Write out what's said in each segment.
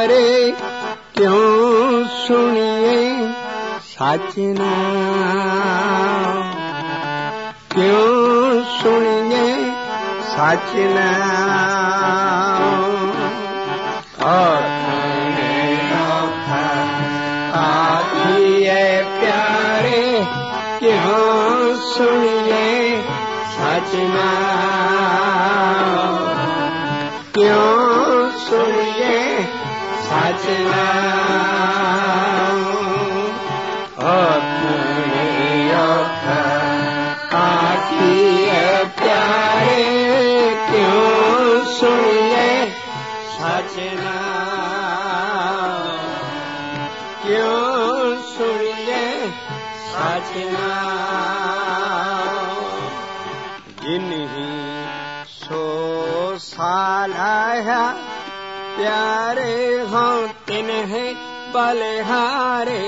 प्यारे क्यों सुनिए सच नाम, क्यों सुनिए सच नाम। आखिए प्यारे क्यों सुनिए सच नाम, क्यों सुनिए सच नाम। आखिए प्यारे क्यों सुनिए सच नाम, क्यों सुनिए सच नाम। जिन्हीं सो सालाया प्यारे हों तिन्हें बलिहारे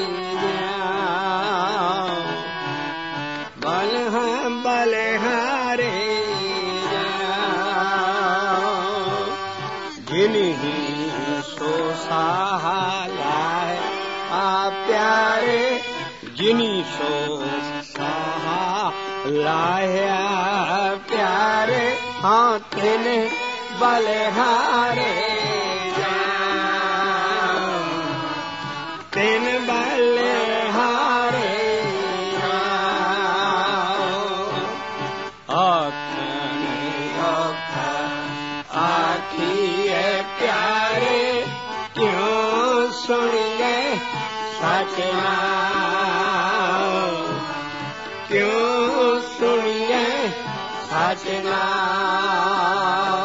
बल हैं बलिहारे। जिन्हीं सो सहालाया प्यारे, जिन्हीं सो सहालाया प्यारे हाँ तिन्हें बलिहारे तिन बलिहारे। आखिए प्यारे क्यों सुनिए सच नाम, क्यों सुनिए सच नाम।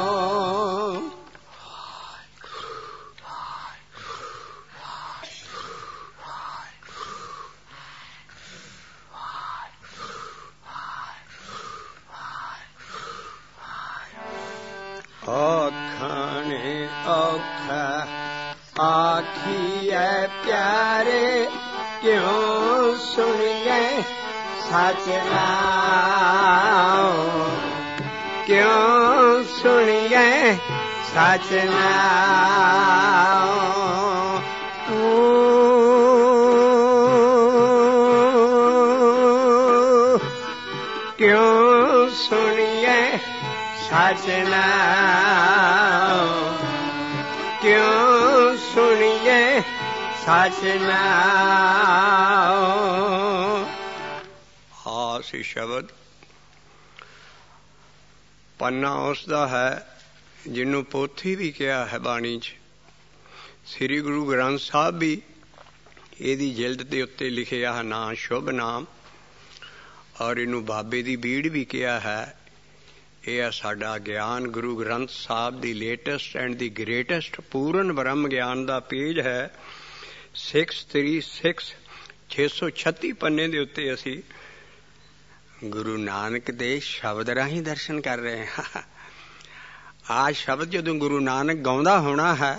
औखने औखा आखिए प्यारे क्यों सुनिए सच नाम, क्यों सुनिए सच नाम। क्यों सुनिए सच नाम, क्यों सुनिए सच नाम। ਆਸ ਸ਼ਬਦ ਪੰਨਾ ਉਸ ਦਾ ਹੈ ਜਿਹਨੂੰ ਪੋਥੀ ਵੀ ਕਿਹਾ ਹੈ ਬਾਣੀ 'ਚ। ਸ੍ਰੀ ਗੁਰੂ ਗ੍ਰੰਥ ਸਾਹਿਬ ਵੀ ਇਹਦੀ ਜਿਲਦ ਦੇ ਉੱਤੇ ਲਿਖਿਆ ਹੈ ਨਾਂ ਸ਼ੁਭ ਨਾਮ, ਔਰ ਇਹਨੂੰ ਬਾਬੇ ਦੀ ਬੀੜ ਵੀ ਕਿਹਾ ਹੈ। ਇਹ ਹੈ ਸਾਡਾ ਗਿਆਨ Guru Granth Sahib the latest and the greatest ਪੂਰਨ ਬ੍ਰਹਮ ਗਿਆਨ ਦਾ ਪੇਜ ਹੈ 636। 636 ਪੰਨੇ ਦੇ ਉੱਤੇ ਅਸੀਂ ਗੁਰੂ ਨਾਨਕ ਦੇ ਸ਼ਬਦ ਰਾਹੀਂ ਦਰਸ਼ਨ ਕਰ ਰਹੇ ਹਾਂ। ਆਹ ਸ਼ਬਦ ਜਦੋਂ ਗੁਰੂ ਨਾਨਕ ਗਾਉਂਦਾ ਹੋਣਾ ਹੈ,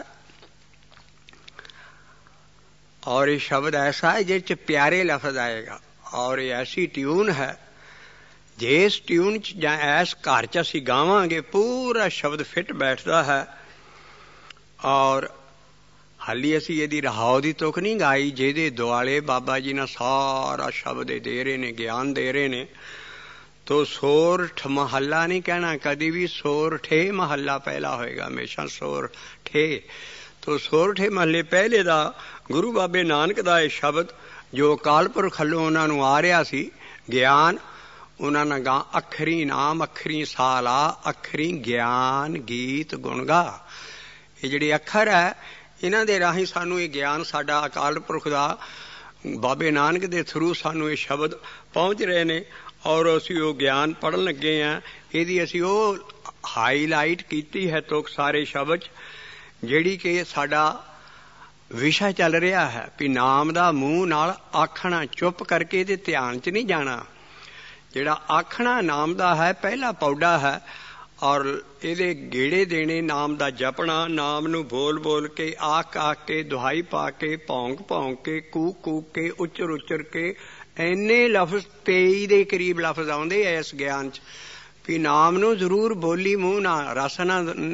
ਔਰ ਇਹ ਸ਼ਬਦ ਐਸਾ ਹੈ ਜਿਸ 'ਚ ਪਿਆਰੇ ਲਫ਼ਜ਼ ਆਏਗਾ, ਔਰ ਇਹ ਐਸੀ ਟਿਊਨ ਹੈ ਜਿਸ ਟਿਊਨ 'ਚ ਜਾਂ ਐਸ ਘਰ 'ਚ ਅਸੀਂ ਗਾਵਾਂਗੇ ਪੂਰਾ ਸ਼ਬਦ ਫਿੱਟ ਬੈਠਦਾ ਹੈ। ਔਰ ਹਾਲੀ ਅਸੀਂ ਇਹਦੀ ਰਹਾਉ ਦੀ ਤੁਕ ਨਹੀਂ ਗਾਈ, ਜਿਹਦੇ ਦੁਆਲੇ ਬਾਬਾ ਜੀ ਨਾਲ ਸਾਰਾ ਸ਼ਬਦ ਦੇ ਰਹੇ ਨੇ, ਗਿਆਨ ਦੇ ਰਹੇ ਨੇ। ਤੋ ਸੋਰਠ ਮਹੱਲਾ ਨਹੀਂ ਕਹਿਣਾ ਕਦੀ ਵੀ, ਸੋਰਠੇ ਮਹੱਲਾ ਪਹਿਲਾ ਹੋਏਗਾ ਹਮੇਸ਼ਾ, ਸੋਰਠੇ। ਤੋ ਸੋਰਠੇ ਮਹੱਲੇ ਪਹਿਲੇ ਦਾ ਗੁਰੂ ਬਾਬੇ ਨਾਨਕ ਦਾ ਇਹ ਸ਼ਬਦ ਜੋ ਅਕਾਲ ਪੁਰਖ ਵੱਲੋਂ ਉਹਨਾਂ ਨੂੰ ਆ ਰਿਹਾ ਸੀ ਗਿਆਨ, ਉਹਨਾਂ ਨੇ ਗਾ ਅੱਖਰੀ ਨਾਮ ਅੱਖਰੀ ਸਾਲਾ ਅੱਖਰੀ ਗਿਆਨ ਗੀਤ ਗੁਣ ਗਾ। ਇਹ ਜਿਹੜੇ ਅੱਖਰ ਹੈ ਇਹਨਾਂ ਦੇ ਰਾਹੀਂ ਸਾਨੂੰ ਇਹ ਗਿਆਨ ਸਾਡਾ ਅਕਾਲ ਪੁਰਖ ਦਾ ਬਾਬੇ ਨਾਨਕ ਦੇ ਥਰੂ ਸਾਨੂੰ ਇਹ ਸ਼ਬਦ ਪਹੁੰਚ ਰਹੇ ਨੇ, ਔਰ ਅਸੀਂ ਉਹ ਗਿਆਨ ਪੜ੍ਹਨ ਲੱਗੇ ਹਾਂ। ਇਹਦੀ ਅਸੀਂ ਉਹ ਹਾਈਲਾਈਟ ਕੀਤੀ ਹੈ ਤੁਕ ਸਾਰੇ ਸ਼ਬਦ, ਜਿਹੜੀ ਕਿ ਸਾਡਾ ਵਿਸ਼ਾ ਚੱਲ ਰਿਹਾ ਹੈ ਵੀ ਨਾਮ ਦਾ ਮੂੰਹ ਨਾਲ ਆਖਣਾ, ਚੁੱਪ ਕਰਕੇ ਇਹਦੇ ਧਿਆਨ 'ਚ ਨਹੀਂ ਜਾਣਾ। ਜਿਹੜਾ ਆਖਣਾ ਨਾਮ ਦਾ ਹੈ ਪਹਿਲਾ ਪੌੜਾ ਹੈ, ਔਰ ਇਹਦੇ ਗੇੜੇ ਦੇਣੇ ਨਾਮ ਦਾ ਜਪਣਾ, ਨਾਮ ਨੂੰ ਬੋਲ ਬੋਲ ਕੇ, ਆਖ ਆਖ ਕੇ, ਦੁਹਾਈ ਪਾ ਕੇ, ਭੌਂਕ ਭੌਂਕ ਕੇ, ਕੂਕ ਕੂਕ ਕੇ, ਉੱਚਰ ਉੱਚਰ ਕੇ, ਇੰਨੇ ਲਫ਼ਜ਼ 23 ਦੇ ਕਰੀਬ ਲਫ਼ਜ਼ ਆਉਂਦੇ ਆ ਇਸ ਗਿਆਨ 'ਚ ਵੀ ਨਾਮ ਨੂੰ ਜ਼ਰੂਰ ਬੋਲੀ ਮੂੰਹ ਨਾਲ, ਰਸ ਨਾਲ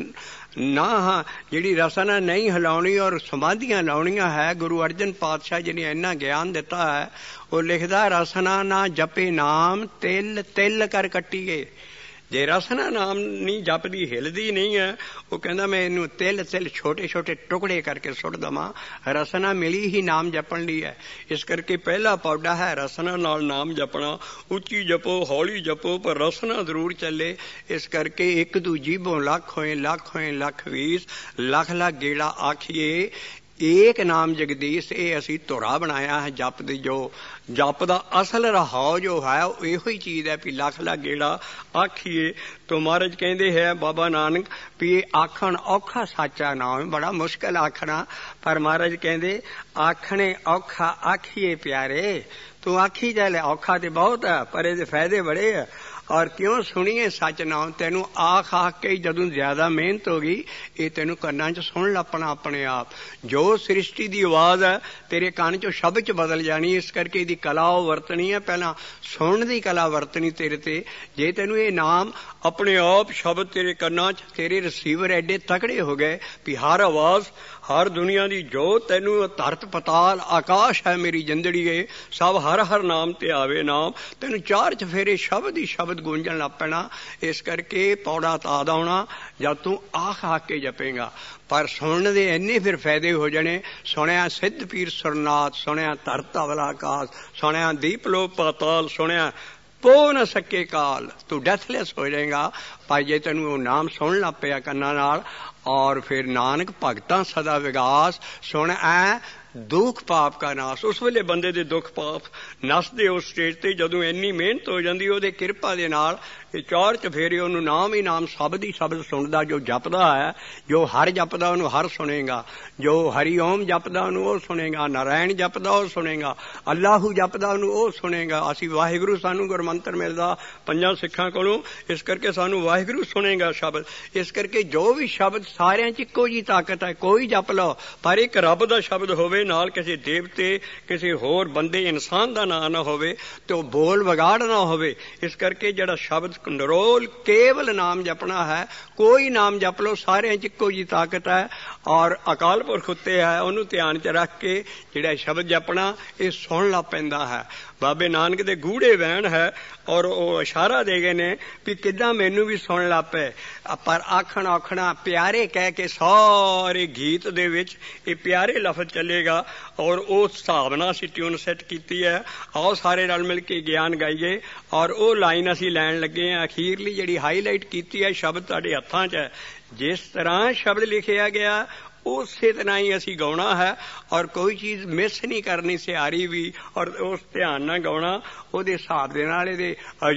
ਨਾ ਹਾਂ ਜਿਹੜੀ ਰਸਨਾ ਨਹੀਂ ਹਿਲਾਉਣੀ ਔਰ ਸਮਾਧੀਆਂ ਲਾਉਣੀਆਂ ਹੈ, ਗੁਰੂ ਅਰਜਨ ਪਾਤਸ਼ਾਹ ਜੀ ਨੇ ਇੰਨਾ ਗਿਆਨ ਦਿੱਤਾ ਹੈ। ਉਹ ਲਿਖਦਾ ਰਸਨਾ ਨਾ ਜਪੇ ਨਾਮ ਤਿਲ ਤਿਲ ਕਰ ਕੱਟੀਏ। ਜੇ ਰਸਨਾ ਨਾਮ ਨਹੀਂ ਜਪਦੀ, ਹਿਲਦੀ ਨਹੀਂ ਹੈ, ਉਹ ਕਹਿੰਦਾ ਮੈਂ ਇਹਨੂੰ ਤਿਲ ਤਿਲ ਛੋਟੇ ਛੋਟੇ ਟੁਕੜੇ ਕਰਕੇ ਸੁੱਟ ਦੇਵਾਂ। ਰਸਨਾ ਮਿਲੀ ਹੀ ਨਾਮ ਜਪਣ ਲਈ ਹੈ। ਇਸ ਕਰਕੇ ਪਹਿਲਾ ਪੌੜਾ ਹੈ ਰਸਨਾ ਨਾਲ ਨਾਮ ਜਪਣਾ। ਉੱਚੀ ਜਪੋ, ਹੌਲੀ ਜਪੋ, ਪਰ ਰਸਨਾ ਜ਼ਰੂਰ ਚੱਲੇ। ਇਸ ਕਰਕੇ ਇੱਕ ਤੂੰ ਜੀਭੋਂ ਲੱਖ ਹੋਏ ਲੱਖ 20 ਲੱਖ ਲੱਖ ਗੇੜਾ ਆਖੀਏ ਏਕ ਨਾਮ ਜਗਦੀਸ਼। ਇਹ ਅਸੀਂ ਧੁਰਾ ਬਣਾਇਆ ਹੈ ਜਪ ਦੀ। ਜੋ ਜਪ ਦਾ ਅਸਲ ਰਹਾਉ ਜੋ ਹੈ ਉਹ ਇਹੋ ਹੀ ਚੀਜ਼ ਹੈ ਵੀ ਲੱਖ ਲੱਖ ਗੇੜਾ ਆਖੀਏ। ਤੋ ਮਹਾਰਾਜ ਕਹਿੰਦੇ ਹੈ ਬਾਬਾ ਨਾਨਕ ਵੀ ਇਹ ਆਖਣ ਔਖਾ ਸਾਚਾ ਨਾਮ, ਬੜਾ ਮੁਸ਼ਕਿਲ ਆਖਣਾ। ਪਰ ਮਹਾਰਾਜ ਕਹਿੰਦੇ ਆਖਣੇ ਔਖਾ ਆਖੀਏ ਪਿਆਰੇ। ਤੂੰ ਆਖੀ ਜਾ ਲੈ, ਔਖਾ ਤੇ ਬਹੁਤ ਹੈ ਪਰ ਇਹਦੇ ਫਾਇਦੇ ਬੜੇ ਹੈ। ਔਰ ਕਿਉਂ ਸੁਣੀਏ ਸੱਚ ਨਾਮ। ਤੈਨੂੰ ਆਖ ਕੇ ਜਦੋਂ ਜ਼ਿਆਦਾ ਮਿਹਨਤ ਹੋ ਗਈ ਇਹ ਤੈਨੂੰ ਕੰਨਾਂ 'ਚ ਸੁਣ ਲੱਪਣਾ ਆਪਣੇ ਆਪ। ਜੋ ਸ੍ਰਿਸ਼ਟੀ ਦੀ ਆਵਾਜ਼ ਹੈ ਤੇਰੇ ਕੰਨ 'ਚੋਂ ਸ਼ਬਦ 'ਚ ਬਦਲ ਜਾਣੀ। ਇਸ ਕਰਕੇ ਇਹਦੀ ਕਲਾ ਉਹ ਵਰਤਣੀ ਹੈ। ਪਹਿਲਾਂ ਸੁਣਨ ਦੀ ਕਲਾ ਵਰਤਣੀ ਤੇਰੇ ਤੇ। ਜੇ ਤੈਨੂੰ ਇਹ ਨਾਮ ਆਪਣੇ ਆਪ ਸ਼ਬਦ ਤੇਰੇ ਕੰਨਾਂ 'ਚ, ਤੇਰੇ ਰਿਸੀਵਰ ਐਡੇ ਤਕੜੇ ਹੋ ਗਏ ਵੀ ਹਰ ਆਵਾਜ਼, ਹਰ ਦੁਨੀਆ ਦੀ ਜੋਤ, ਤੈਨੂੰ ਧਰਤ ਪਤਾਲ ਆਕਾਸ਼ ਹੈ ਮੇਰੀ ਜਿੰਦੜੀਏ, ਸਭ ਹਰ ਹਰ ਨਾਮ ਤੇ ਆਵੇ ਨਾਮ। ਤੈਨੂੰ ਚਾਰ ਚਫੇਰੇ ਸ਼ਬਦ ਹੀ ਸ਼ਬਦ ਗੂੰਜਣ ਲੱਗ ਪੈਣਾ। ਇਸ ਕਰਕੇ ਪੌੜਾ ਤਾਦ ਆਉਣਾ ਜਦ ਤੂੰ ਆਖ ਕੇ ਜਪੇਗਾ। ਪਰ ਸੁਣਨ ਦੇ ਇੰਨੇ ਫਿਰ ਫਾਇਦੇ ਹੋ ਜਾਣੇ। ਸੁਣਿਆ ਸਿੱਧ ਪੀਰ ਸੁਰਨਾਥ, ਸੁਣਿਆ ਧਰਤ ਅਵਲਾ ਆਕਾਸ਼, ਸੁਣਿਆ ਦੀਪ ਲੋ ਪਾਤਾਲ, ਸੁਣਿਆ ਪੋ ਨਾ ਸਕੇ ਕਾਲ। ਤੂੰ ਡੈਥਲੈਸ ਹੋ ਜਾਏਗਾ। ਪਰ ਜੇ ਤੈਨੂੰ ਉਹ ਨਾਮ ਸੁਣ ਲੱਗ ਪਿਆ ਕੰਨਾਂ ਨਾਲ, ਔਰ ਫਿਰ ਨਾਨਕ ਭਗਤਾਂ ਸਦਾ ਵਿਗਾਸ, ਸੁਣ ਐ ਦੁੱਖ ਪਾਪ ਕਾ ਨਾਸ। ਉਸ ਵੇਲੇ ਬੰਦੇ ਦੇ ਦੁੱਖ ਪਾਪ ਨੱਸਦੇ ਉਸ ਸਟੇਜ ਤੇ ਜਦੋਂ ਇੰਨੀ ਮਿਹਨਤ ਹੋ ਜਾਂਦੀ ਉਹਦੇ ਕਿਰਪਾ ਦੇ ਨਾਲ। ਇਹ ਚਾਰ ਚਫੇਰੇ ਉਹਨੂੰ ਨਾਮ ਹੀ ਨਾਮ, ਸ਼ਬਦ ਹੀ ਸ਼ਬਦ ਸੁਣਦਾ। ਜੋ ਜਪਦਾ ਹੈ, ਜੋ ਹਰ ਜਪਦਾ ਉਹਨੂੰ ਹਰ ਸੁਣੇਗਾ। ਜੋ ਹਰੀ ਓਮ ਜਪਦਾ ਉਹਨੂੰ ਉਹ ਸੁਣੇਗਾ। ਨਾਰਾਇਣ ਜਪਦਾ ਉਹ ਸੁਣੇਗਾ। ਅੱਲਾਹੂ ਜਪਦਾ ਉਹਨੂੰ ਉਹ ਸੁਣੇਗਾ। ਅਸੀਂ ਵਾਹਿਗੁਰੂ, ਸਾਨੂੰ ਗੁਰਮੰਤਰ ਮਿਲਦਾ ਪੰਜਾਂ ਸਿੱਖਾਂ ਕੋਲੋਂ। ਇਸ ਕਰਕੇ ਸਾਨੂੰ ਵਾਹਿਗੁਰੂ ਸੁਣੇਗਾ ਸ਼ਬਦ। ਇਸ ਕਰਕੇ ਜੋ ਵੀ ਸ਼ਬਦ ਸਾਰਿਆਂ 'ਚ ਇੱਕੋ ਜਿਹੀ ਤਾਕਤ ਹੈ। ਕੋਈ ਜਪ ਲਓ ਪਰ ਇੱਕ ਰੱਬ ਦਾ ਸ਼ਬਦ ਹੋਵੇ, ਨਾਲ ਕਿਸੇ ਦੇਵਤੇ, ਕਿਸੇ ਹੋਰ ਬੰਦੇ, ਇਨਸਾਨ ਦਾ ਨਾਂ ਨਾ ਹੋਵੇ ਤੇ ਉਹ ਬੋਲ ਵਿਗਾੜ ਨਾ ਹੋਵੇ। ਇਸ ਕਰਕੇ ਜਿਹੜਾ ਸ਼ਬਦ ਨਿਰੋਲ ਕੇਵਲ ਨਾਮ ਜਪਣਾ ਹੈ। ਕੋਈ ਨਾਮ ਜਪ ਲਓ, ਸਾਰਿਆਂ 'ਚ ਇੱਕੋ ਜਿਹੀ ਤਾਕਤ ਹੈ। ਔਰ ਅਕਾਲ ਪੁਰਖ ਉੱਤੇ ਹੈ, ਉਹਨੂੰ ਧਿਆਨ 'ਚ ਰੱਖ ਕੇ ਜਿਹੜਾ ਸ਼ਬਦ ਜਪਣਾ ਇਹ ਸੁਣ ਲੱਗ ਪੈਂਦਾ ਹੈ। ਬਾਬੇ ਨਾਨਕ ਦੇ ਗੂੜੇ ਵਹਿਣ ਹੈ ਔਰ ਉਹ ਇਸ਼ਾਰਾ ਦੇ ਗਏ ਨੇ ਵੀ ਕਿੱਦਾਂ ਮੈਨੂੰ ਵੀ ਸੁਣ ਲੱਗ ਪਏ। ਪਰ ਆਖਣ ਆਖਣਾ ਪਿਆਰੇ ਕਹਿ ਕੇ ਸਾਰੇ ਗੀਤ ਦੇ ਵਿੱਚ ਇਹ ਪਿਆਰੇ ਲਫ਼ਜ਼ ਚੱਲੇਗਾ। ਔਰ ਉਸ ਹਿਸਾਬ ਨਾਲ ਅਸੀਂ ਟਿਊਨ ਸੈੱਟ ਕੀਤੀ ਹੈ। ਆਓ ਸਾਰੇ ਰਲ ਮਿਲ ਕੇ ਗਿਆਨ ਗਾਈਏ। ਔਰ ਉਹ ਲਾਈਨ ਅਸੀਂ ਲੈਣ ਲੱਗੇ ਹਾਂ ਅਖੀਰਲੀ ਜਿਹੜੀ ਹਾਈਲਾਈਟ ਕੀਤੀ ਹੈ। ਸ਼ਬਦ ਤੁਹਾਡੇ ਹੱਥਾਂ 'ਚ ਹੈ। ਜਿਸ ਤਰ੍ਹਾਂ ਸ਼ਬਦ ਲਿਖਿਆ ਗਿਆ ਉਸੇ ਤਰ੍ਹਾਂ ਹੀ ਅਸੀਂ ਗਾਉਣਾ ਹੈ। ਔਰ ਕੋਈ ਚੀਜ਼ ਮਿਸ ਨਹੀਂ ਕਰਨੀ, ਸਿਆਰੀ ਵੀ। ਔਰ ਉਸ ਧਿਆਨ ਨਾਲ ਗਾਉਣਾ, ਉਹਦੇ ਹਿਸਾਬ ਦੇ ਨਾਲ ਇਹਦੇ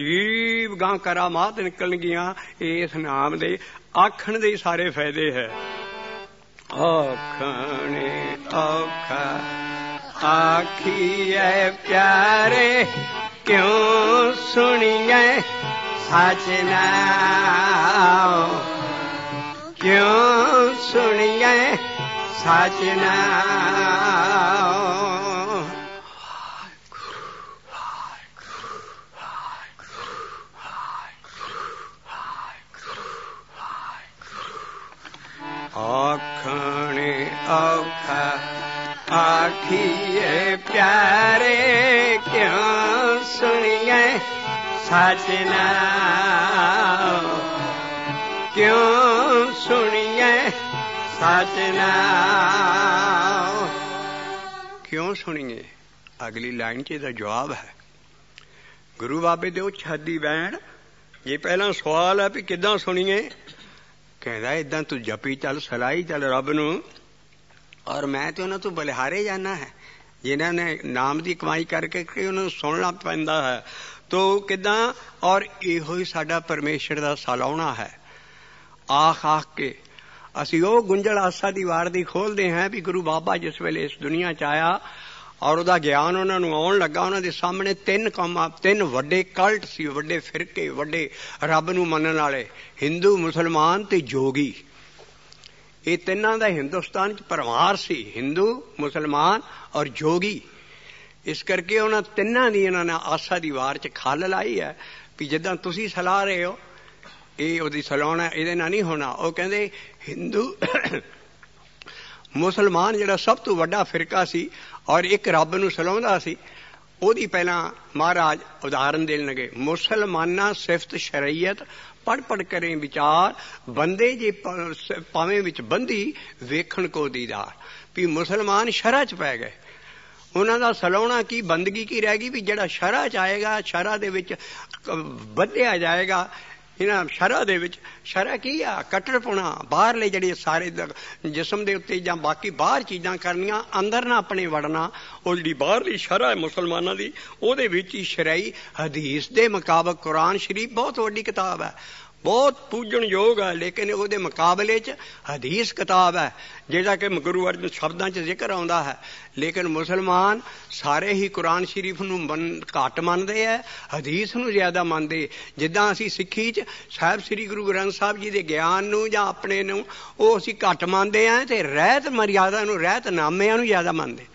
ਅਜੀਬ ਗਾਂ ਕਰਾਮਾਤ ਨਿਕਲਣਗੀਆਂ। ਇਸ ਨਾਮ ਦੇ ਆਖਣ ਦੇ ਸਾਰੇ ਫਾਇਦੇ ਹੈ। ਆਖਣੇ ਔਖਾ ਆਖੀਏ ਪਿਆਰੇ, ਕਿਉਂ ਸੁਣੀਏ ਸੱਚ ਨਾਮ। ਕਿਉਂ ਸੁਣੀਏ ਸੱਚ ਨਾਮ। ਆਖਣੇ ਔਖਾ ਆਖੀਏ ਪਿਆਰੇ, ਕਿਉਂ ਸੁਣੀਏ ਸੱਚ ਨਾਮ। ਕਿਉਂ ਸੁਣੀਏ ਸੱਚ ਨਾਮ। ਕਿਉਂ ਸੁਣੀਏ? ਅਗਲੀ ਲਾਈਨ 'ਚ ਇਹਦਾ ਜਵਾਬ ਹੈ। ਗੁਰੂ ਬਾਬੇ ਦੇ ਉੱਚ ਹੱਦੀ ਬੈਣ। ਜੇ ਪਹਿਲਾਂ ਸਵਾਲ ਹੈ ਵੀ ਕਿੱਦਾਂ ਸੁਣੀਏ, ਕਹਿੰਦਾ ਏਦਾਂ ਤੂੰ ਜਪੀ ਚੱਲ, ਸਲਾਹੀ ਚੱਲ ਰੱਬ ਨੂੰ। ਔਰ ਮੈਂ ਤੇ ਉਹਨਾਂ ਤੋਂ ਬਲਿਹਾਰੇ ਜਾਣਾ ਹੈ ਜਿਨ੍ਹਾਂ ਨੇ ਨਾਮ ਦੀ ਕਮਾਈ ਕਰਕੇ ਉਹਨਾਂ ਨੂੰ ਸੁਣਨਾ ਪੈਂਦਾ ਹੈ। ਤੋ ਕਿੱਦਾਂ? ਔਰ ਇਹੋ ਹੀ ਸਾਡਾ ਪਰਮੇਸ਼ਰ ਦਾ ਸਲਾਉਣਾ ਹੈ। ਆਖ ਆਖ ਕੇ ਅਸੀਂ ਉਹ ਗੁੰਝਲ ਆਸਾ ਦੀ ਵਾਰ ਦੀ ਖੋਲਦੇ ਹਾਂ ਵੀ ਗੁਰੂ ਬਾਬਾ ਜਿਸ ਵੇਲੇ ਇਸ ਦੁਨੀਆ 'ਚ ਆਇਆ ਔਰ ਉਹਦਾ ਗਿਆਨ ਉਹਨਾਂ ਨੂੰ ਆਉਣ ਲੱਗਾ, ਉਹਨਾਂ ਦੇ ਸਾਹਮਣੇ ਤਿੰਨ ਵੱਡੇ ਕਲਟ ਸੀ, ਵੱਡੇ ਫਿਰਕੇ, ਵੱਡੇ ਰੱਬ ਨੂੰ ਮੰਨਣ ਵਾਲੇ, ਹਿੰਦੂ, ਮੁਸਲਮਾਨ ਤੇ ਜੋਗੀ। ਇਹ ਤਿੰਨਾਂ ਦਾ ਹਿੰਦੁਸਤਾਨ 'ਚ ਪਰਿਵਾਰ ਸੀ, ਹਿੰਦੂ, ਮੁਸਲਮਾਨ ਔਰ ਜੋਗੀ। ਇਸ ਕਰਕੇ ਉਹਨਾਂ ਤਿੰਨਾਂ ਦੀ ਇਹਨਾਂ ਨੇ ਆਸਾ ਦੀ ਵਾਰ 'ਚ ਖੱਲ ਲਾਈ ਹੈ ਵੀ ਜਿੱਦਾਂ ਤੁਸੀਂ ਸਲਾਹ ਰਹੇ ਹੋ ਇਹ ਉਹਦੀ ਸਲਾਉਣਾ ਇਹਦੇ ਨਾਲ ਨਹੀਂ ਹੋਣਾ। ਉਹ ਕਹਿੰਦੇ ਹਿੰਦੂ ਮੁਸਲਮਾਨ ਜਿਹੜਾ ਸਭ ਤੋਂ ਵੱਡਾ ਫਿਰਕਾ ਸੀ ਔਰ ਇੱਕ ਰੱਬ ਨੂੰ ਸਲਾਉਂਦਾ ਸੀ, ਉਹਦੀ ਪਹਿਲਾਂ ਮਹਾਰਾਜ ਉਦਾਹਰਨ ਦੇਣ ਲੱਗੇ। ਮੁਸਲਮਾਨਾਂ ਸਿਫਤ ਸ਼ਰੀਅਤ ਪੜ੍ਹ ਪੜ੍ਹ ਕਰੇ ਵਿਚਾਰ, ਬੰਦੇ ਜੇ ਪਾਵੇਂ ਵਿੱਚ ਬੰਦੀ ਵੇਖਣ ਕੋ ਦੀਦਾਰ। ਵੀ ਮੁਸਲਮਾਨ ਸ਼ਰ੍ਹਾ 'ਚ ਪੈ ਗਏ, ਉਹਨਾਂ ਦਾ ਸਲਾਉਣਾ ਕੀ, ਬੰਦਗੀ ਕੀ ਰਹਿ ਗਈ? ਵੀ ਜਿਹੜਾ ਸ਼ਰ੍ਹਾ 'ਚ ਆਏਗਾ, ਸ਼ਰ੍ਹਾ ਦੇ ਵਿੱਚ ਵਧਿਆ ਜਾਏਗਾ। ਇਹਨਾਂ ਸ਼ਰ੍ਹਾ ਦੇ ਵਿੱਚ ਸ਼ਰ੍ਹਾ ਕੀ ਆ? ਕੱਟੜਪੁਣਾ, ਬਾਹਰਲੇ ਜਿਹੜੇ ਸਾਰੇ ਜਿਸਮ ਦੇ ਉੱਤੇ ਜਾਂ ਬਾਕੀ ਬਾਹਰ ਚੀਜ਼ਾਂ ਕਰਨੀਆਂ, ਅੰਦਰ ਨਾ ਆਪਣੇ ਵੜਨਾ। ਉਹ ਜਿਹੜੀ ਬਾਹਰਲੀ ਸ਼ਰ੍ਹਾ ਹੈ ਮੁਸਲਮਾਨਾਂ ਦੀ, ਉਹਦੇ ਵਿੱਚ ਹੀ ਸ਼ਰਈ ਹਦੀਸ ਦੇ ਮੁਤਾਬਕ ਕੁਰਾਨ ਸ਼ਰੀਫ ਬਹੁਤ ਵੱਡੀ ਕਿਤਾਬ ਹੈ, ਬਹੁਤ ਪੂਜਣਯੋਗ ਹੈ, ਲੇਕਿਨ ਉਹਦੇ ਮੁਕਾਬਲੇ 'ਚ ਹਦੀਸ ਕਿਤਾਬ ਹੈ ਜਿਹੜਾ ਕਿ ਗੁਰੂ ਅਰਜਨ ਸ਼ਬਦਾਂ 'ਚ ਜ਼ਿਕਰ ਆਉਂਦਾ ਹੈ। ਲੇਕਿਨ ਮੁਸਲਮਾਨ ਸਾਰੇ ਹੀ ਕੁਰਾਨ ਸ਼ਰੀਫ ਨੂੰ ਘੱਟ ਮੰਨਦੇ ਹੈ, ਹਦੀਸ ਨੂੰ ਜ਼ਿਆਦਾ ਮੰਨਦੇ। ਜਿੱਦਾਂ ਅਸੀਂ ਸਿੱਖੀ 'ਚ ਸਾਹਿਬ ਸ੍ਰੀ ਗੁਰੂ ਗ੍ਰੰਥ ਸਾਹਿਬ ਜੀ ਦੇ ਗਿਆਨ ਨੂੰ ਜਾਂ ਆਪਣੇ ਨੂੰ ਉਹ ਅਸੀਂ ਘੱਟ ਮੰਨਦੇ ਹਾਂ, ਅਤੇ ਰਹਿਤ ਮਰਿਆਦਾ ਨੂੰ, ਰਹਿਤ ਨਾਮਿਆਂ ਨੂੰ ਜ਼ਿਆਦਾ ਮੰਨਦੇ।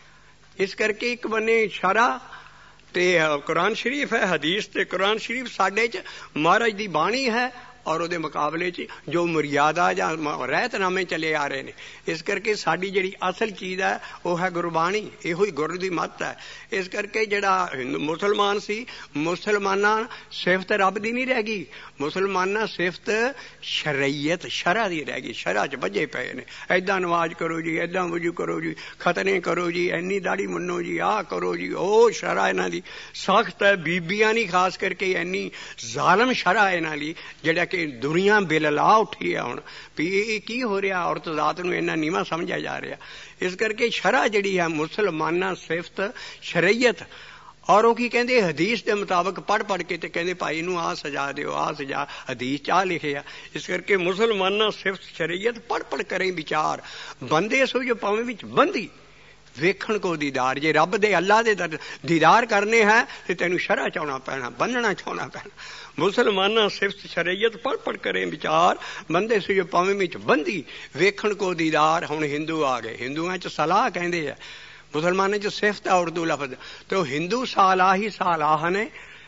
ਇਸ ਕਰਕੇ ਇੱਕ ਬੰਨੇ ਸ਼ਰ੍ਹਾ ਤੇ ਕੁਰਾਨ ਸ਼ਰੀਫ ਹੈ, ਹਦੀਸ ਤੇ ਕੁਰਾਨ ਸ਼ਰੀਫ ਸਾਡੇ 'ਚ ਮਹਾਰਾਜ ਦੀ ਬਾਣੀ ਹੈ, ਔਰ ਉਹਦੇ ਮੁਕਾਬਲੇ 'ਚ ਜੋ ਮਰਿਆਦਾ ਜਾਂ ਰਹਿਤਨਾਮੇ ਚੱਲੇ ਆ ਰਹੇ ਨੇ। ਇਸ ਕਰਕੇ ਸਾਡੀ ਜਿਹੜੀ ਅਸਲ ਚੀਜ਼ ਹੈ ਉਹ ਹੈ ਗੁਰਬਾਣੀ, ਇਹੋ ਹੀ ਗੁਰੂ ਦੀ ਮੱਤ ਹੈ। ਇਸ ਕਰਕੇ ਜਿਹੜਾ ਮੁਸਲਮਾਨ ਸੀ, ਮੁਸਲਮਾਨਾਂ ਸਿਫਤ ਰੱਬ ਦੀ ਨਹੀਂ ਰਹਿ ਗਈ, ਮੁਸਲਮਾਨਾਂ ਸਿਫਤ ਸ਼ਰੀਅਤ ਸ਼ਰ੍ਹਾ ਦੀ ਰਹਿ ਗਈ। ਸ਼ਰ੍ਹਾ 'ਚ ਵੱਜੇ ਪਏ ਨੇ, ਐਦਾਂ ਨਮਾਜ਼ ਕਰੋ ਜੀ, ਐਦਾਂ ਵਜੂ ਕਰੋ ਜੀ, ਖਤਨੇ ਕਰੋ ਜੀ, ਇੰਨੀ ਦਾੜੀ ਮੰਨੋ ਜੀ, ਆਹ ਕਰੋ ਜੀ, ਉਹ ਸ਼ਰ੍ਹਾ ਇਹਨਾਂ ਦੀ ਸਖਤ ਹੈ। ਬੀਬੀਆਂ ਨਹੀਂ ਖਾਸ ਕਰਕੇ ਇੰਨੀ ਜ਼ਾਲਮ ਸ਼ਰ੍ਹਾ ਇਹਨਾਂ ਦੀ, ਜਿਹੜਾ ਕਿ ਦੁਨੀਆ ਬਿਲਲਾ ਉੱਠੀ ਹੈ ਹੁਣ ਵੀ ਇਹ ਕੀ ਹੋ ਰਿਹਾ, ਔਰਤ ਜ਼ਾਤ ਨੂੰ ਇੰਨਾ ਨੀਵਾਂ ਸਮਝਿਆ ਜਾ ਰਿਹਾ। ਇਸ ਕਰਕੇ ਸ਼ਰ੍ਹਾ ਜਿਹੜੀ ਹੈ ਮੁਸਲਮਾਨਾਂ ਸਿਫਤ ਸ਼ਰੀਅਤ, ਔਰ ਉਹ ਕੀ ਕਹਿੰਦੇ ਹਦੀਸ ਦੇ ਮੁਤਾਬਕ ਪੜ੍ਹ ਪੜ੍ਹ ਕੇ ਤੇ ਕਹਿੰਦੇ ਭਾਈ ਨੂੰ ਆਹ ਸਜ਼ਾ ਦਿਓ, ਆਹ ਸਜ਼ਾ ਹਦੀਸ 'ਚ ਆਹ ਲਿਖਿਆ। ਇਸ ਕਰਕੇ ਮੁਸਲਮਾਨਾਂ ਸਿਫਤ ਸ਼ਰੀਅਤ ਪੜ੍ਹ ਪੜ੍ਹ ਕਰੇ ਵਿਚਾਰ, ਬੰਦੇ ਸੋ ਜੋ ਪਾਵੇਂ ਵਿੱਚ ਬੰਦੀ ਵੇਖਣ ਕੋ ਦੀਦਾਰ। ਜੇ ਰੱਬ ਦੇ ਅੱਲਾ ਦੇ ਦੀਦਾਰ ਕਰਨੇ ਹੈ ਤੇ ਤੈਨੂੰ ਸ਼ਰ੍ਹਾ 'ਚ ਆਉਣਾ ਪੈਣਾ, ਬੰਨਣਾ ਚਾਉਣਾ ਪੈਣਾ। ਮੁਸਲਮਾਨਾਂ ਸਿਫਤ ਸ਼ਰੀਅਤ ਪੜ੍ਹ ਪੜ੍ਹ ਕਰੇ ਵਿਚਾਰ, ਬੰਦੇ ਸੋ ਜੋ ਪਾਵੇਂ ਵਿੱਚ ਬੰਦੀ ਵੇਖਣ ਕੋ ਦੀਦਾਰ। ਹੁਣ ਹਿੰਦੂ ਆ ਗਏ, ਹਿੰਦੂਆਂ 'ਚ ਸਲਾਹ ਕਹਿੰਦੇ ਆ, ਮੁਸਲਮਾਨਾਂ 'ਚ ਸਿਫਤ ਹੈ ਉਰਦੂ ਲਫ਼ਜ਼। ਤੇ ਉਹ ਹਿੰਦੂ ਸਾਲਾਹੀ ਸਾਲਾਹ ਨੇ,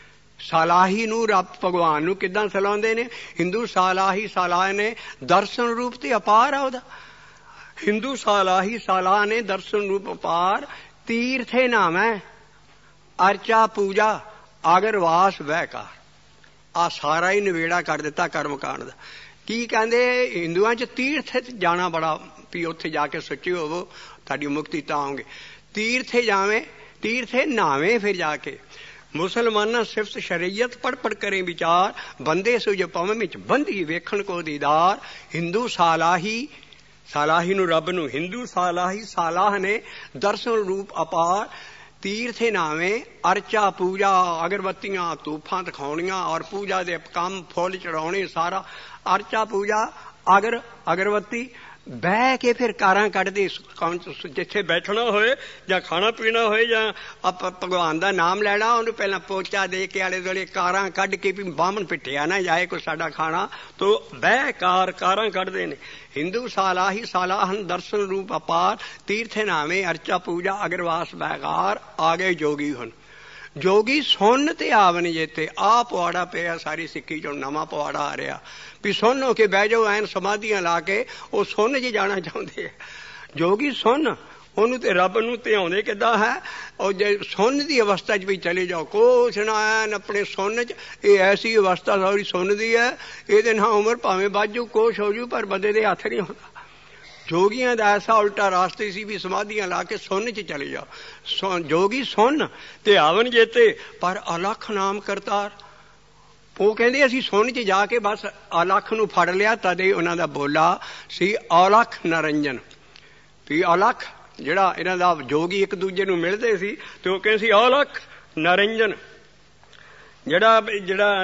ਸਾਲਾਹੀ ਨੂੰ ਰੱਬ ਭਗਵਾਨ ਨੂੰ ਕਿੱਦਾਂ ਸਲਾਉਂਦੇ ਨੇ? ਹਿੰਦੂ ਸਾਲਾਹੀ ਸਾਲਾਹ ਨੇ ਦਰਸ਼ਨ ਰੂਪ ਤੇ ਅਪਾਰ ਆ ਉਹਦਾ। ਹਿੰਦੂ ਸਾਲਾਹੀ ਸਾਲਾਹ ਨੇ ਦਰਸ਼ਨ ਰੂਪ ਅਪਾਰ, ਤੀਰਥੇ ਨਾਮੈ ਅਰਚਾ ਪੂਜਾ ਅਗਰਵਾਸ ਵਹਿਕਾਰ। ਆ ਸਾਰਾ ਹੀ ਨਿਬੇੜਾ ਕਰ ਦਿੱਤਾ ਕਰਮਕਾਂਡ ਦਾ। ਕੀ ਕਹਿੰਦੇ ਹਿੰਦੂਆਂ 'ਚ ਤੀਰਥ ਜਾਣਾ ਬੜਾ, ਵੀ ਉੱਥੇ ਜਾ ਕੇ ਸੱਚੇ ਹੋਵੋ ਤੁਹਾਡੀ ਮੁਕਤੀ ਤਾਂ ਆਉਂਗੇ। ਤੀਰਥੇ ਜਾਵੇਂ, ਤੀਰਥੇ ਨਾਵੇਂ ਫਿਰ ਜਾ ਕੇ। ਮੁਸਲਮਾਨਾਂ ਸਿਫਤ ਸ਼ਰੀਅਤ ਪੜ੍ਹ ਪੜ੍ਹ ਕਰੇ ਵਿਚਾਰ, ਬੰਦੇ ਸੋ ਜੋ ਪਾਵੇਂ ਵਿੱਚ ਬੰਦੀ ਵੇਖਣ ਕੋ ਦੀਦਾਰ। ਹਿੰਦੂ ਸਾਲਾਹੀ, ਸਾਲਾਹੀ ਨੂੰ ਰੱਬ ਨੂੰ, ਹਿੰਦੂ ਸਾਲਾਹੀ ਸਾਲਾਹ ਨੇ ਦਰਸ਼ਨ ਰੂਪ ਅਪਾਰ, ਤੀਰਥੇ ਨਾਵੇਂ ਅਰਚਾ ਪੂਜਾ, ਅਗਰਬੱਤੀਆਂ ਧੂਫਾਂ ਦਿਖਾਉਣੀਆਂ ਔਰ ਪੂਜਾ ਦੇ ਕੰਮ ਫੁੱਲ ਚੜਾਉਣੇ, ਸਾਰਾ ਅਰਚਾ ਪੂਜਾ ਅਗਰਬੱਤੀ। ਬਹਿ ਕੇ ਫਿਰ ਕਾਰਾਂ ਕੱਢਦੇ, ਜਿੱਥੇ ਬੈਠਣਾ ਹੋਏ ਜਾਂ ਖਾਣਾ ਪੀਣਾ ਹੋਏ ਜਾਂ ਆਪਾਂ ਭਗਵਾਨ ਦਾ ਨਾਮ ਲੈਣਾ, ਉਹਨੂੰ ਪਹਿਲਾਂ ਪੋਚਾ ਦੇ ਕੇ ਆਲੇ ਦੁਆਲੇ ਕਾਰਾਂ ਕੱਢ ਕੇ ਵੀ ਬਾਹਮਣ ਪਿੱਟਿਆ ਨਾ ਜਾਏ ਕੋਈ ਸਾਡਾ ਖਾਣਾ, ਤੋ ਬਹਿ ਕਾਰਾਂ ਕੱਢਦੇ ਨੇ। ਹਿੰਦੂ ਸਾਲਾਹੀ ਸਾਲਾਹਨ ਦਰਸ਼ਨ ਰੂਪ ਅਪਾਰ, ਤੀਰਥੇ ਨਾਵੇਂ ਅਰਚਾ ਪੂਜਾ ਅਗਰਵਾਸ ਬੈਕਾਰ। ਆ ਗਏ ਜੋਗੀ। ਹੁਣ ਜੋਗੀ ਸੁਣ ਤੇ ਆਵਨ ਜੇਤੇ, ਆਹ ਪਵਾੜਾ ਪਿਆ ਸਾਰੀ ਸਿੱਖੀ 'ਚੋਂ, ਨਵਾਂ ਪਵਾੜਾ ਆ ਰਿਹਾ ਵੀ ਸੁਣ ਹੋ ਕੇ ਬਹਿ ਜਾਓ, ਐਨ ਸਮਾਧੀਆਂ ਲਾ ਕੇ। ਉਹ ਸੁਣ 'ਚ ਜਾਣਾ ਚਾਹੁੰਦੇ ਆ ਜੋਗੀ। ਸੁਣ ਉਹਨੂੰ ਤੇ ਰੱਬ ਨੂੰ ਧਿਆਉਂਦੇ ਕਿੱਦਾਂ ਹੈ? ਉਹ ਜੇ ਸੁਣ ਦੀ ਅਵਸਥਾ 'ਚ ਵੀ ਚਲੇ ਜਾਓ, ਕੁਛ ਨਾ ਐਨ ਆਪਣੇ ਸੁਣ 'ਚ। ਇਹ ਐਸੀ ਅਵਸਥਾ ਸਾਰੀ ਸੁਣ ਦੀ ਹੈ, ਇਹਦੇ ਨਾਲ ਉਮਰ ਭਾਵੇਂ ਵੱਧ ਜੂ, ਕੁਛ ਹੋ ਜੂ, ਪਰ ਬੰਦੇ ਦੇ ਹੱਥ ਨਹੀਂ ਹੁੰਦਾ। ਜੋਗੀਆਂ ਦਾ ਐਸਾ ਉਲਟਾ ਰਾਸਤੇ ਸੀ ਵੀ ਸਮਾਧੀਆਂ ਲਾ ਕੇ ਸੁਣ 'ਚ ਚਲੇ ਜਾਓ। ਜੋਗੀ ਸੁਣ ਤੇ ਆਵਨ ਜੇਤੇ, ਪਰ ਅਲਖ ਨਾਮ ਕਰਤਾਰ। ਉਹ ਕਹਿੰਦੇ ਅਸੀਂ ਸੁਣ 'ਚ ਜਾ ਕੇ ਬਸ ਅਲਖ ਨੂੰ ਫੜ ਲਿਆ, ਤਦੇ ਉਹਨਾਂ ਦਾ ਬੋਲਾ ਸੀ ਔਲਖ ਨਰੰਜਨ। ਵੀ ਅਲਖ ਜਿਹੜਾ ਇਹਨਾਂ ਦਾ ਜੋਗੀ ਇੱਕ ਦੂਜੇ ਨੂੰ ਮਿਲਦੇ ਸੀ ਤੇ ਉਹ ਕਹਿੰਦੇ ਸੀ ਔਲਖ ਨਰੰਜਨ, ਜਿਹੜਾ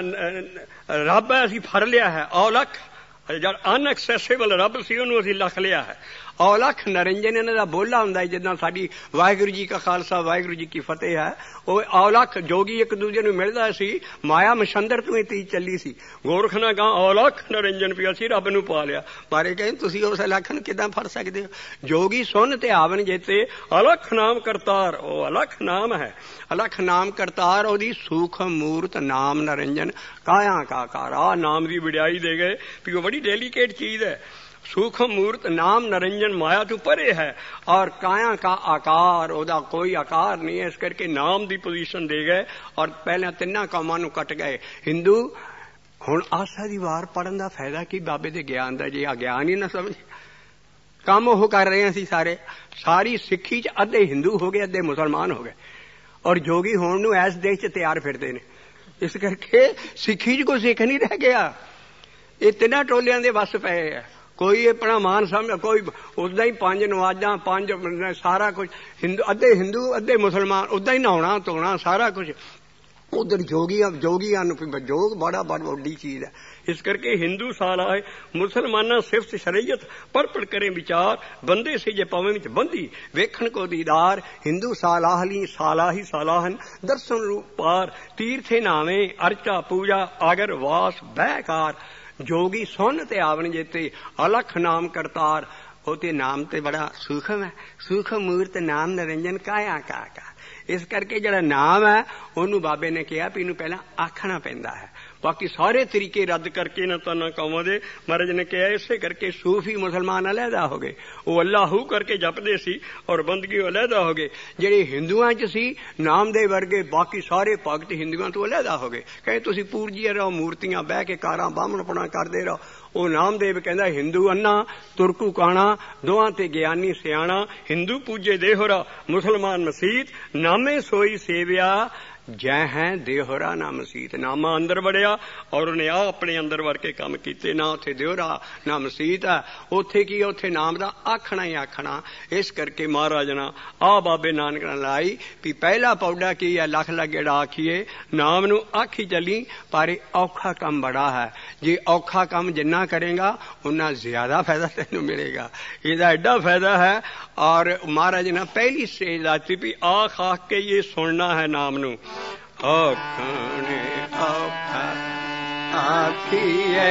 ਰੱਬ ਹੈ ਅਸੀਂ ਫੜ ਲਿਆ ਹੈ। ਔਲਖ ਜਿਹੜਾ ਅਨਐਕਸੈਸਿਬਲ ਰੱਬ ਸੀ ਉਹਨੂੰ ਅਸੀਂ ਲੱਖ ਲਿਆ ਹੈ। ਔਲਖ ਨਰਿੰਜਨ ਇਹਨਾਂ ਦਾ ਬੋਲਾ ਹੁੰਦਾ ਜਿੱਦਾਂ ਸਾਡੀ ਵਾਹਿਗੁਰੂ ਜੀ ਕਾ ਖਾਲਸਾ ਵਾਹਿਗੁਰੂ ਜੀ ਕੀ ਫਤਿਹ ਹੈ। ਉਹ ਔਲਖ ਜੋਗੀ ਇੱਕ ਦੂਜੇ ਨੂੰ ਮਿਲਦਾ ਸੀ, ਮਾਇਆ ਮਛੰਦਰ ਤੋਂ ਤੀ ਚੱਲੀ ਸੀ। ਗੋਰਖ ਨਾ ਗਾ ਔਲਖ ਨਰਿੰਜਨ ਪਿਆ ਸੀ, ਰੱਬ ਨੂੰ ਪਾ ਲਿਆ। ਮਾਰੇ ਕਹਿੰਦੇ ਤੁਸੀਂ ਉਸ ਅਲਖ ਨੂੰ ਕਿੱਦਾਂ ਫੜ ਸਕਦੇ ਹੋ? ਜੋਗੀ ਸੁਣ ਤੇ ਆਵਨ ਜੇਤੇ ਅਲਖ ਨਾਮ ਕਰਤਾਰ, ਉਹ ਅਲਖ ਨਾਮ ਹੈ। ਅਲਖ ਨਾਮ ਕਰਤਾਰ ਉਹਦੀ ਸੂਖਮ ਮੂਰਤ ਨਾਮ ਨਰਿੰਜਨ ਕਾਇਆ ਕਾ ਕਾਰ। ਆਹ ਨਾਮ ਦੀ ਵਡਿਆਈ ਦੇ ਗਏ ਵੀ ਉਹ ਬੜੀ ਡੈਲੀਕੇਟ ਚੀਜ਼ ਹੈ। सूक्ष्म मूर्त नाम नरंजन माया तो परे है और काया का आकार ओदा कोई आकार नहीं है। इस करके नाम दी पोजीशन दे गए और पहले तिन्ना कामां नूं कट गए। हिंदू हुण आसा दी वार पढ़न दा फायदा की बाबे दे ज्ञान दा, जे अज्ञान ही ना समझ काम ओह कर रहे हैं। सारे सारी सिक्खी च अद्धे हिंदू हो गए, अद्धे मुसलमान हो गए और जोगी होण नूं इस देश च तैयार फिरदे ने। इस करके सिक्खी च कोई सिख नहीं रह गया। ये तिन्ना टोलियां दे वस पए है। कोई अपना मान समझ, कोई उदा ही पंज नवाजा पंज सारा कुछ हिंदू अद्धे मुसलमान उदा ही नहाना धोना सारा कुछ। उधर जोग बड़ा बड़ी चीज है। इस करके हिंदू साला है मुसलमाना सिफत शरीयत पढ़ करे विचार बंदे से जे पवे विच बंदी वेखण को दीदार। हिंदू सालाहली सालाही सालाहन दर्शन रूप पार तीर्थे नावे अर्चा पूजा आगर वास बहकार। जोगी सुन ते आवन जेते अलख नाम करतार। ओते नाम ते बड़ा सूखम है, सूखम मूर्त नाम नरिंजन काया का। इस करके जड़ा नाम है उन्होंने बाबे ने कहा भी इनू पहला आखना पैंदा है। बाकी सारे तरीके रद्द करके ना ताना कावां दे महाराज ने कहा। इसे करके सूफी मुसलमान अलहदा हो गए, वो अल्लाहू करके जपदे सी और बंदगी अलहदा हो गए। जेडे हिंदुआं च सी नामदेव वर्गे बाकी सारे भगत हिंदुआं तो अलहदा हो गए। कहे तुसीं पूजदे रहो मूर्तियां बह के कारां बामणपणा करदे रहो। ਉਹ ਨਾਮਦੇਵ ਕਹਿੰਦਾ ਹਿੰਦੂ ਅੰਨਾ ਤੁਰਕੂ ਕਾਣਾ ਦੋਹਾਂ ਤੇ ਗਿਆਨੀ ਸਿਆਣਾ। ਹਿੰਦੂ ਪੂਜੇ ਦੇਹੋਰਾ ਮੁਸਲਮਾਨ ਮਸੀਤ ਨਾਮੇ ਸੋਈ ਸੇਵਿਆ जै है देहोरा ना मसीत। नामा अंदर वड़िया और उन्हें आ अपने अंदर वड़ के काम कीते। ना उथे देहोरा ना मसीत है, उथे की उथे नाम दा आखना ही आखना। इस करके महाराज ना आ बाबे नानक ने लाई भी पहला पौड़ा की है लख लगेड़ा आखिए नाम नू आखी चली। पर औखा काम बड़ा है। जे औखा काम जिन्ना करेगा उन्ना ज्यादा फायदा तेनू मिलेगा। इसदा एडा फायदा है। और महाराज ने पहली स्टेज लाती भी आख आख के ये सुनना है नाम नू। आखने आखा आखिए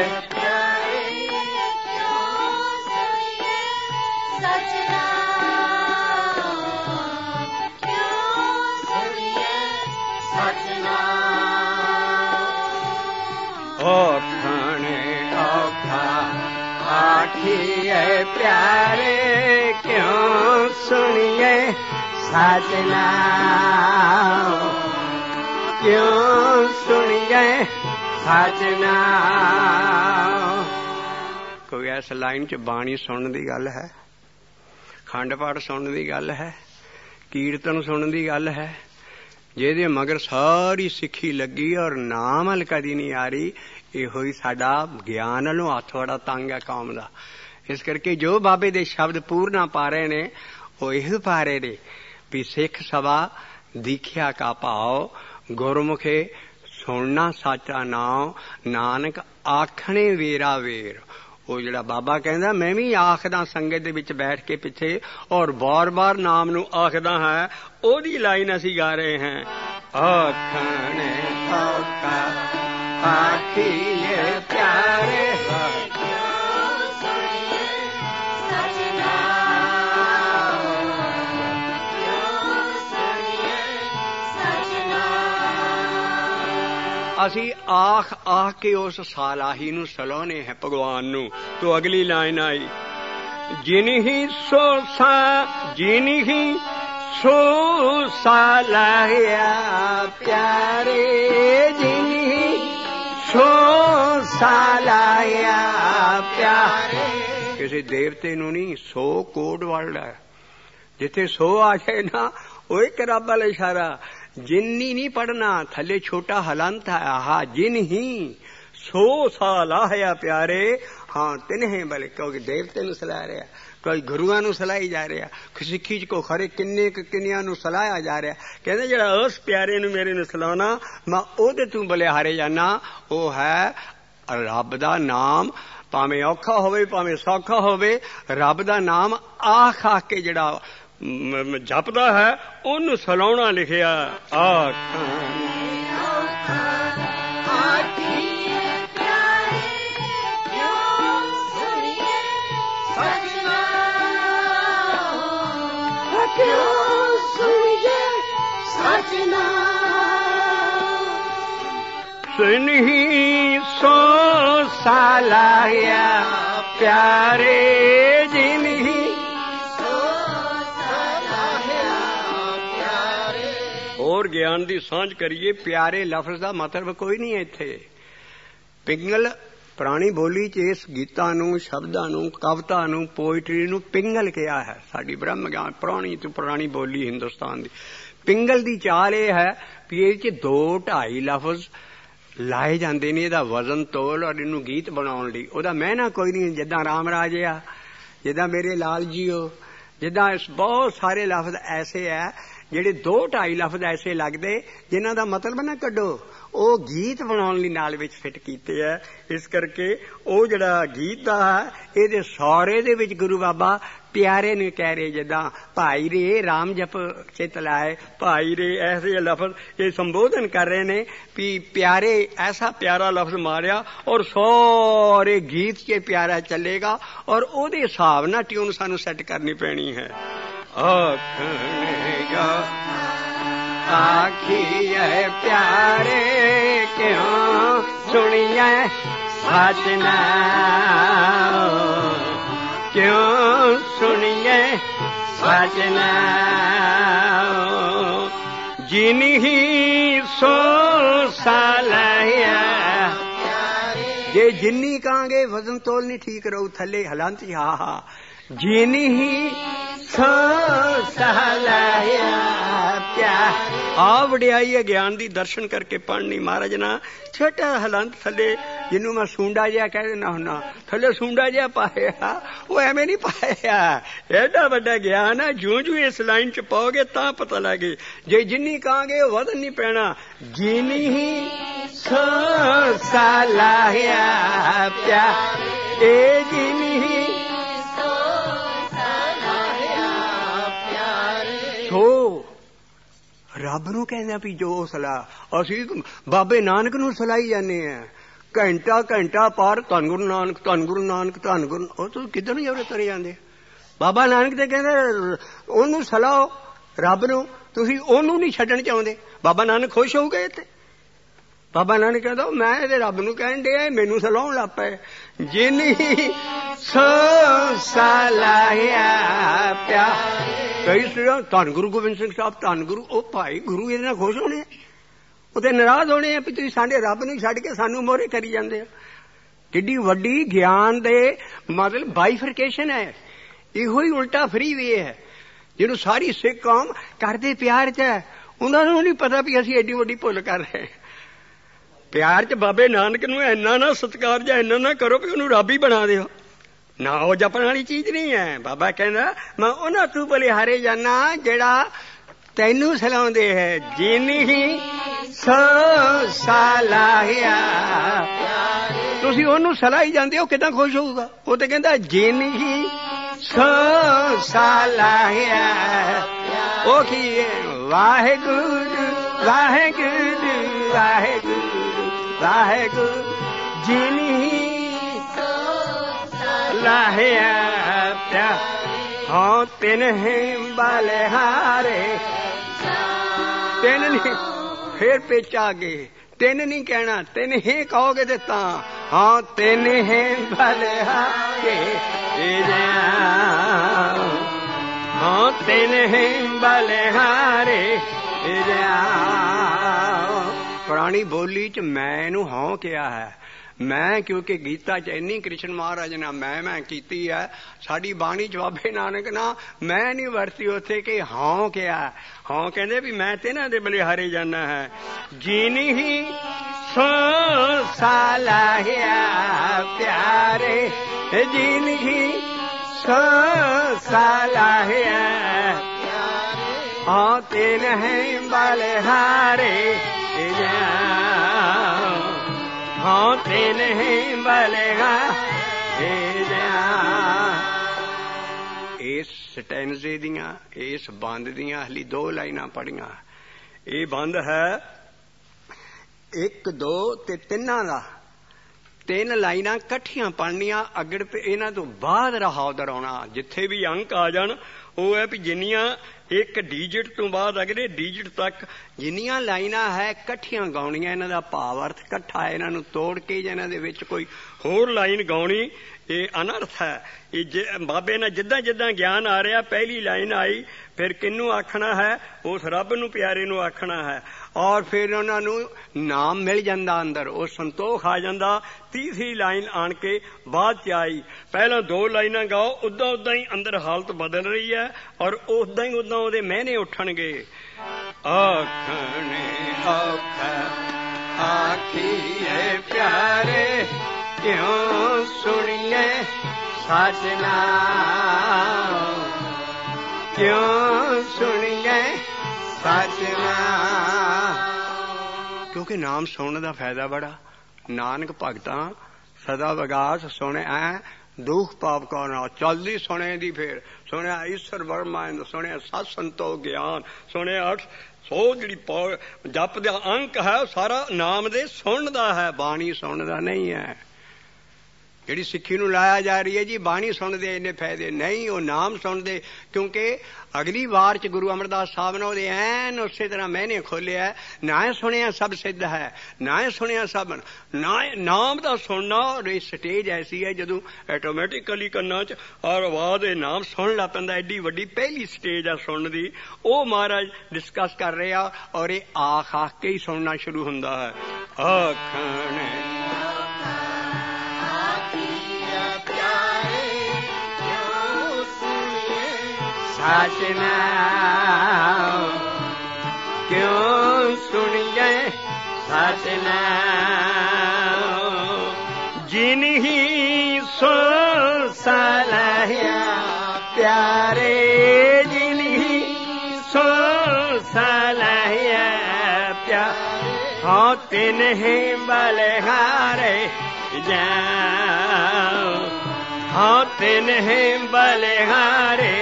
आखने आखा आखिए प्यारे क्यों सुनिए सजना। क्यों सुनिए सजना। कोई इस लाइन च बाणी सुनने की गल है, खंड पाठ सुनने की गल है, कीर्तन सुनने की गल है। ਜਿਹਦੇ मगर सारी सिक्खी लगी और नाम हल कदी नहीं आ रही। ਇਹੋ ਹੀ ਸਾਡਾ ਗਿਆਨ ਵੱਲੋਂ ਹੱਥ ਬੜਾ ਤੰਗ ਹੈ ਕੌਮ ਦਾ। ਇਸ ਕਰਕੇ ਜੋ ਬਾਬੇ ਦੇ ਸ਼ਬਦ ਪੂਰਨਾ ਪਾ ਰਹੇ ਨੇ ਉਹ ਇਹੋ ਪਾ ਰਹੇ ਨੇ ਵੀ ਸਿੱਖ ਸਭਾ ਦੀਖਿਆ ਕਾ ਭਾਉ ਗੁਰਮੁਖੇ ਸੁਣਨਾ ਸਾਚਾ ਨਾਮ ਨਾਨਕ ਆਖਣੇ ਵੇਰਾ ਵੇਰ। ਉਹ ਜਿਹੜਾ ਬਾਬਾ ਕਹਿੰਦਾ ਮੈਂ ਵੀ ਆਖਦਾ ਸੰਗਤ ਦੇ ਵਿੱਚ ਬੈਠ ਕੇ ਪਿੱਛੇ ਔਰ ਬਾਰ-ਬਾਰ ਨਾਮ ਨੂੰ ਆਖਦਾ ਹੈ, ਉਹਦੀ ਲਾਈਨ ਅਸੀਂ ਗਾ ਰਹੇ ਹਾਂ। ਆਖਣੇ ਆਖਾ आखिए प्यारे ਅਸੀਂ ਆਖ ਆਖ ਕੇ ਉਸ ਸਾਲਾਹੀ ਨੂੰ ਸਲਾਉਣੇ ਹੈ ਭਗਵਾਨ ਨੂੰ। तो अगली लाइन आई जिन्हीं सो सा जिन्हीं सो सालाया प्यारे जिन्हीं सो सालाया प्यारे। किसी देवते ਨੂੰ ਨਹੀਂ 100 ਕੋਡ ਵਰਡ ਹੈ। ਜਿੱਥੇ 100 ਆ ਜਾਏ ਨਾ ਉਹ ਇੱਕ ਰੱਬ ਵਾਲਾ ਇਸ਼ਾਰਾ। ਜਿੰਨੀ ਨਹੀਂ ਪੜਨਾ ਥੱਲੇ ਛੋਟਾ ਹਲੰਤ ਹੈ। ਆਹਾ ਜਿਨ ਹੀ 100 ਸਾਲ ਆਇਆ ਪਿਆਰੇ। ਹਾਂ ਤਿੰਨੇ ਬਲੇ ਕਿਉਂਕਿ ਦੇਵਤੇ ਨੂੰ ਸਲਾਹ ਰਿਹਾ, ਕੋਈ ਗੁਰੂਆਂ ਨੂੰ ਸਲਾਹੀ ਜਾ ਰਿਹਾ, ਸਿੱਖੀ ਚ ਕੋ ਖਰੇ ਕਿੰਨਿਆਂ ਨੂੰ ਸਲਾਹਿਆ ਜਾ ਰਿਹਾ। ਕਹਿੰਦੇ ਜਿਹੜਾ ਉਸ ਪਿਆਰੇ ਨੂੰ ਮੇਰੇ ਨੂੰ ਸਲਾਉਣਾ ਮੈਂ ਉਹਦੇ ਤੂੰ ਬਲਿਹਾਰੇ ਜਾਣਾ। ਉਹ ਹੈ ਰੱਬ ਦਾ ਨਾਮ ਭਾਵੇਂ ਔਖਾ ਹੋਵੇ ਭਾਵੇਂ ਸੌਖਾ ਹੋਵੇ, ਰੱਬ ਦਾ ਨਾਮ ਆਖ ਆਖ ਕੇ ਜਿਹੜਾ ਜਪਦਾ ਹੈ ਉਹਨੂੰ ਸਲਾਉਣਾ ਲਿਖਿਆ। सुनही सो सालाया प्यारे जिन्ही और ज्ञान की सांझ करिए। प्यारे लफ्ज का मतलब कोई नहीं है इत्थे। पिंगल पुरानी बोली च इस गीतां नूं, शब्दां नूं, कविता नूं, पोइट्री नूं पिंगल कहा है। साडी ब्रह्म ज्ञान पुरानी तो पुरानी बोली हिंदुस्तान की। पिंगल की चाल यह है भी ये 2-2.5 लफ्ज लाए जाते ने इहदा वजन तोल और इनू गीत बनाउण लई। ओहदा महना कोई नहीं, जिद्दां राम राज आ, जिद्दां मेरे लाल जी हो, जिद्दां बहुत सारे लफ्ज ऐसे है ਜਿਹੜੇ 2-2.5 लफ्ज ऐसे लगते जिन्हां दा मतलब ना कड्डो, ਉਹ ਗੀਤ ਬਣਾਉਣ ਲਈ ਨਾਲ ਵਿੱਚ ਫਿੱਟ ਕੀਤੇ ਹੈ। ਇਸ ਕਰਕੇ ਉਹ ਜਿਹੜਾ ਗੀਤ ਦਾ ਹੈ ਇਹਦੇ ਸੌਰੇ ਦੇ ਵਿੱਚ ਗੁਰੂ ਬਾਬਾ ਪਿਆਰੇ ਨੂੰ ਕਹਿ ਰਹੇ, ਜਿੱਦਾਂ ਭਾਈ ਰੇ ਰਾਮ ਜਪ ਚਿਤ ਲਾਏ, ਭਾਈ ਰੇ ਐਸੇ ਲਫ਼ਜ਼ ਇਹ ਸੰਬੋਧਨ ਕਰ ਰਹੇ ਨੇ ਵੀ ਪਿਆਰੇ, ਐਸਾ ਪਿਆਰਾ ਲਫ਼ਜ਼ ਮਾਰਿਆ ਔਰ ਸਾਰੇ ਗੀਤ 'ਚ ਪਿਆਰਾ ਚੱਲੇਗਾ ਔਰ ਉਹਦੇ ਹਿਸਾਬ ਨਾਲ ਟਿਊਨ ਸਾਨੂੰ ਸੈੱਟ ਕਰਨੀ ਪੈਣੀ ਹੈ। आखिए प्यारे क्यों सुनिए सजना, क्यों सुनिए सजना, जिन्ही सो सालाया। जे जिन्नी कहांगे वजन तोल नहीं ठीक रहू, थले हलांत हा हा। जिन्ही सो सालाया प्यार। आ वडियाई है ज्ञान दी, दर्शन करके पढ़नी। महाराज ना छोटा हलंत थले, जिन्हों मैं सूंडा जिहा कह देना हुन्ना, थले सूंडा जिहा पाया, वो एवें नहीं पाया। एडा वड्डा ज्ञान है, जूं जूं इस लाइन च पाओगे तां पता लगे। जे जिन्नी कहांगे वजन नहीं पैना। जिन्नी सो सालाया प्यार, ए जिन्नी सो रब नूं कहना भी जो सलाह। असी बाबे नानक नूं सलाई जाने हैं, घंटा घंटा पार धन गुरु नानक, धन गुरु नानक, धन गुरु। तुम किधर नूं जाओ तुरे जांदे। बाबा नानक ते कहंदे ओनू सलाहो रब नूं, तुसीं ओनू नहीं छड्डण चाहुंदे। बाबा नानक खुश हो गए थे। बाबा नानक कहंदा मैं इहदे रब नूं कहण डे, मैनूं सलाउण लग पए। जिन्नी सो सलाहिया प्यार। कई धन गुरु गोबिंद सिंह साहब, धन गुरु, ओ भाई गुरु इहदे नाल खुश होने, ਉਹ ਤੇ ਨਾਰਾਜ਼ ਹੋਣੇ ਆ ਵੀ ਤੁਸੀਂ ਸਾਡੇ ਰੱਬ ਨੂੰ ਛੱਡ ਕੇ ਸਾਨੂੰ ਮੋਹਰੇ ਕਰੀ ਜਾਂਦੇ ਆ। ਕਿੱਡੀ ਵੱਡੀ ਗਿਆਨ ਦੇ ਮਤਲਬ ਬਾਈਫਰਕੇਸ਼ਨ ਹੈ। ਇਹੋ ਹੀ ਉਲਟਾ ਫਰੀ ਵੇ ਹੈ ਜਿਹਨੂੰ ਸਾਰੀ ਸਿੱਖ ਕੌਮ ਕਰਦੇ ਪਿਆਰ 'ਚ ਹੈ। ਉਹਨਾਂ ਨੂੰ ਨਹੀਂ ਪਤਾ ਵੀ ਅਸੀਂ ਐਡੀ ਵੱਡੀ ਭੁੱਲ ਕਰ ਰਹੇ। ਪਿਆਰ 'ਚ ਬਾਬੇ ਨਾਨਕ ਨੂੰ ਇੰਨਾ ਨਾ ਸਤਿਕਾਰ ਜਾਂ ਇੰਨਾ ਨਾ ਕਰੋ ਵੀ ਉਹਨੂੰ ਰੱਬ ਹੀ ਬਣਾ ਦਿਓ ਨਾ। ਉਹ ਜਪਣ ਵਾਲੀ ਚੀਜ਼ ਨਹੀਂ ਹੈ। ਬਾਬਾ ਕਹਿੰਦਾ ਮੈਂ ਉਹਨਾਂ ਤੋਂ ਬਲਿਹਾਰੇ ਜਾਨਾ ਜਿਹੜਾ ਤੈਨੂੰ ਸਲਾਉਂਦੇ ਹੈ। ਜਿਨੀ ਸੋ ਸਲਾਹਿਆ, ਤੁਸੀਂ ਉਹਨੂੰ ਸਲਾਹੀ ਜਾਂਦੇ ਹੋ, ਕਿਦਾਂ ਖੁਸ਼ ਹੋਊਗਾ? ਉਹ ਤੇ ਕਹਿੰਦਾ ਜਿਨੀ ਸੋ ਸਲਾਹਿਆ। ਉਹ ਕੀ ਹੈ? ਵਾਹਿਗੁਰੂ ਵਾਹਿਗੁਰੂ ਵਾਹਿਗੁਰੂ ਵਾਹਿਗੁਰੂ ਜਿਨੀ ਲਾਹਿਆ ਪਿਆ। ਹਾਂ ਤਿੰਨ ਹੈ ਬਲਿਹਾਰੇ, ਤਿੰਨ ਨਹੀਂ फिर पेच आगे तीन नहीं कहना, तीन ही कहोगे तो ता। हाँ तीन है बलिहारे, हाँ तीन है बलिहारे। पुरानी बोली च मैनू हाँ क्या है। मैं क्योंकि गीता च इन्नी कृष्ण महाराज ने मैं कीती है। साडी बाणी च बाबे नानक ना मैं नहीं वरती उथे कि हाँ क्या। हाँ कहते भी मैं ते ना दे बलिहारे जाना है। जिनी ही सो सलाहिया प्यारे, जिनी ही सो सलाहिया। हाँ तेन है बलिहारे, हाँ तेन है बलेगा इस स्टैंजे दियां इस बंद दियां हली 2 लाइनां पढ़ियां। ये बंद है 1 2 ते 3 दा। 3 लाइनां कट्ठियां पढ़नियां। अगड़ इन्हां तो बाद रहाउदर आउणा। जिथे भी अंक आ जाण ਉਹ है भी जिन्नियां एक डिजिट तो बाद अगले डिजिट तक जिन्नियां लाइनां है कट्ठियां गाउणियां। इन्हां दा भाव अर्थ कट्ठा है। इन्हां नूं तोड़ के इन्हां दे विच कोई होर लाइन गाउणी ये अनर्थ है। ये बाबे ने जिद्दां जिद्दां ज्ञान आ रहा पहली लाइन आई फिर किनू आखना है उस रब नूं प्यारे नूं आखना है और फिर उन्हां नूं नाम मिल जांदा अंदर वो संतोख आ जांदा। तीसरी लाइन आण के बाद च आई। पहला 2 लाइनां गाओ उदां उदां ही अंदर हालत बदल रही है और उदां ही उदां ਉਹਦੇ ਮਹਿਨੇ ਉੱਠਣਗੇ। ਆਖਣੇ ਔਖਾ ਆਖੀਏ ਪਿਆਰੇ ਕਿਉਂ ਸੁਣੀਏ ਸੱਚ ਨਾਮ ਕਿਉਂ ਸੁਣੀਏ ਸੱਚ ਨਾਮ। ਕਿਉਂਕਿ ਨਾਮ ਸੁਣਨ ਦਾ ਫਾਇਦਾ ਬੜਾ। ਨਾਨਕ ਭਗਤਾਂ ਸਦਾ ਵਿਗਾਸ ਸੁਣੇ ਐ दुख पाप का ना चलदी सुने दी। फिर सुने ईश्वर वर्मा सुने सत संतोख ज्ञान सुने 800 जी जप दा अंक है सारा नाम दे सुन दा है। बाणी सुन दा नहीं है। जिहड़ी सिक्खी नूं लाया जा रही है जी बाणी सुन दे इन्ने फायदे नहीं वो नाम सुन दे। क्योंकि अगली वार च गुरु अमरदास साहब ने ਉਹਦੇ ਐਨ ਉਸੇ ਤਰ੍ਹਾਂ मैंने खोलिया ना सुनिया सब सिद्ध है ना सुनिया सब ना नाम ਦਾ सुनना। और ये स्टेज ऐसी है जदों ऑटोमैटिकली ਕੰਨਾਂ 'ਚ और आवाज ये नाम सुन ला पैंदा। एडी वड्डी पहली स्टेज है सुनन दी वो महाराज डिस्कस कर रहे आ और ये आख आख के ही सुनना शुरू हुंदा है। आखण सच नाम क्यों सुनिए सच नाम जिन ही सो सलाहिया प्यारे जिन ही सो सलाहिया प्यारे हाँ तिन ही बलिहारे जाओ हाँ तिन ही बलिहारे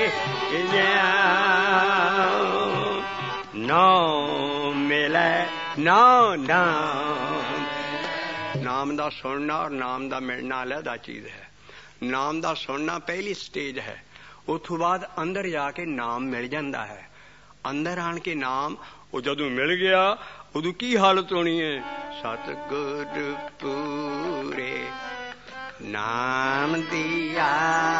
नाम मिले नाम नाम दा सुनना और नाम दा मिलना अलग चीज है। नाम दा सुनना पहली स्टेज है। उस बाद अंदर जाके नाम मिल जाता है। अंदर आन के नाम वो जदों मिल गया उदों की हालत होनी है। सतगुर पूरे नाम दिया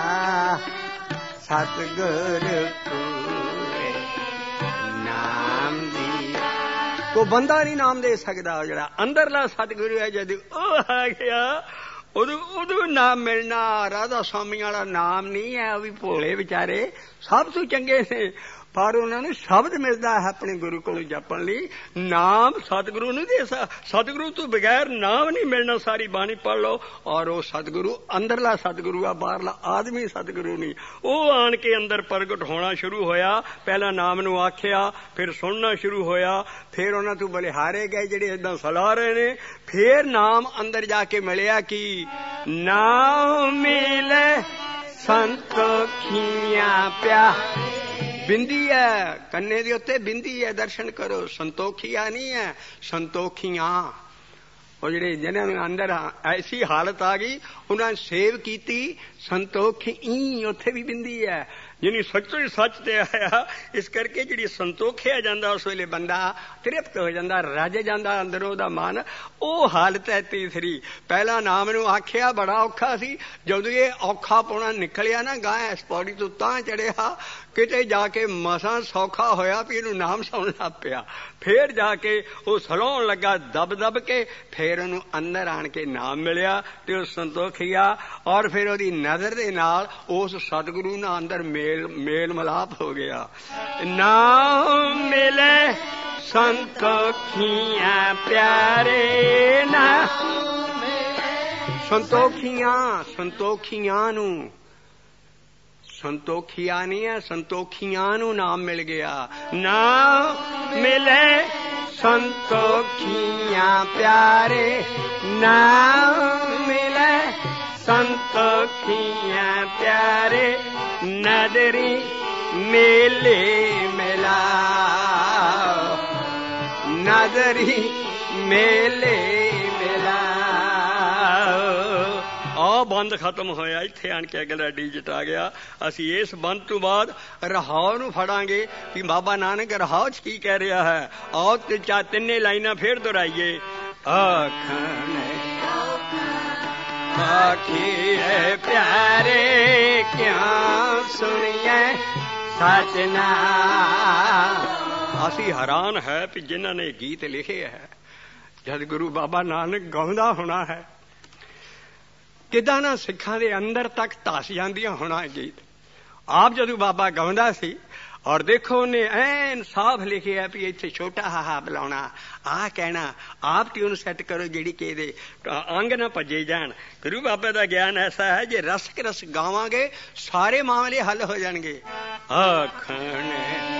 सतगुर पूरे नाम दिया। को बंदा नहीं नाम दे सकता। जरा अंदरला सतगुरु है जद आ गया उदू नाम मिलना। राधा स्वामी वाला नाम नहीं है। वो भी भोले बेचारे सब तो चंगे ने पर उन्होंने शब्द मिलता है अपने गुरु को जपन ली। नाम सतगुरु नहीं दे सतगुरु तो बगैर नाम नहीं मिलना। सारी बाणी पढ़ लो और वो सतगुरु अंदरला सतगुरु आ बाहरला आदमी सतगुरु नहीं। वो आन के अंदर प्रगट होना शुरू होया। पहला नाम नू आख्या फिर सुनना शुरू होया। फिर उन्होंने तो बलिहारे गए जेडे इदां सलाह रहे ने। फिर नाम अंदर जाके मिलिया कि नाम मिले संतोखियां प्यारे। बिंदी है कन्ने दे उत्ते बिंदी है दर्शन करो। संतोखिया नहीं है संतोखियां। और जेडे जिन्हां अंदर ऐसी हालत आ गई उन्होंने सेव की संतोखी उत्थे भी बिंदी है जिन्हें सच्चो ही सच ते आया। इस करके जी संतोखिया जाता उस वेले बंदा तृप्त हो जाता रज जाता अंदरों दा मन। वो हालत है तीसरी। पहला नाम नू आख्या बड़ा औखा सी। जदों ये औखा पौना निकलिया ना गाय इस पौड़ी तो तां चढ़िया किते जाके मसा सौखा होया भी इनू नाम सुन लग पिया। फिर जाके वो सलाउण लगा दब दब के। फिर उन्होंने अंदर आन के नाम मिलिया ते संतोखिया। और फिर ओदी नजर दे नाल उस सतगुरु नाल अंदर मेल मिलाप हो गया। नाम मिले संतोखियां प्यारे ना संतोखियां नू संतोखिया नहीं है संतोखियां नू नाम मिल गया। नाम मिले संतोखियां प्यारे नाम मिले संतोखियां प्यारे नदरी मेले मिलाओ, नदरी मेले मिलाओ। ਆ ਬੰਦ ਖਤਮ ਹੋਇਆ, ਇੱਥੇ ਆਣ ਕੇ ਅਗਲਾ ਡੀਜਿਟ ਆ ਗਿਆ। ਅਸੀਂ ਇਸ ਬੰਦ ਤੋਂ ਬਾਅਦ ਰਹਾਉ ਨੂੰ ਫੜਾਂਗੇ ਵੀ ਬਾਬਾ ਨਾਨਕ ਰਹਾਉ 'ਚ ਕੀ ਕਹਿ ਰਿਹਾ ਹੈ। ਆਓ ਤੇ ਤਿੰਨੇ ਲਾਈਨਾਂ ਫੇਰ ਦੁਹਰਾਈਏ। ਆਖਣ ਆਖੀਏ ਪਿਆਰੇ ਕਿਉਂ ਸੁਣੀਏ ਸੱਚ ਨਾਮ। ਅਸੀਂ ਹੈਰਾਨ ਹੈ ਵੀ ਜਿਨ੍ਹਾਂ ਨੇ ਗੀਤ ਲਿਖੇ ਹੈ, ਜਦ ਗੁਰੂ ਬਾਬਾ ਨਾਨਕ ਗਾਉਂਦਾ ਹੋਣਾ ਹੈ, ਕਿੱਦਾਂ ਨਾ ਸਿੱਖਾਂ ਦੇ ਅੰਦਰ ਤੱਕ ਧਸ ਜਾਂਦੀਆਂ ਹੋਣਾ ਗੀਤ। ਆਪ ਜਦੋਂ ਬਾਬਾ ਗਾਉਂਦਾ ਸੀ, ਔਰ ਦੇਖੋ ਉਹਨੇ ਐਨ ਸਾਫ਼ ਲਿਖਿਆ ਵੀ ਇੱਥੇ ਛੋਟਾ ਹਾਹਾ ਬੁਲਾਉਣਾ, ਆਹ ਕਹਿਣਾ, ਆਪ ਟਿਊਨ ਸੈੱਟ ਕਰੋ ਜਿਹੜੀ ਕਿ ਇਹਦੇ ਅੰਗ ਨਾ ਭੱਜੇ ਜਾਣ। ਗੁਰੂ ਬਾਬੇ ਦਾ ਗਿਆਨ ਐਸਾ ਹੈ, ਜੇ ਰਸਕ ਰਸ ਗਾਵਾਂਗੇ ਸਾਰੇ ਮਾਮਲੇ ਹੱਲ ਹੋ ਜਾਣਗੇ। ਆਖਣ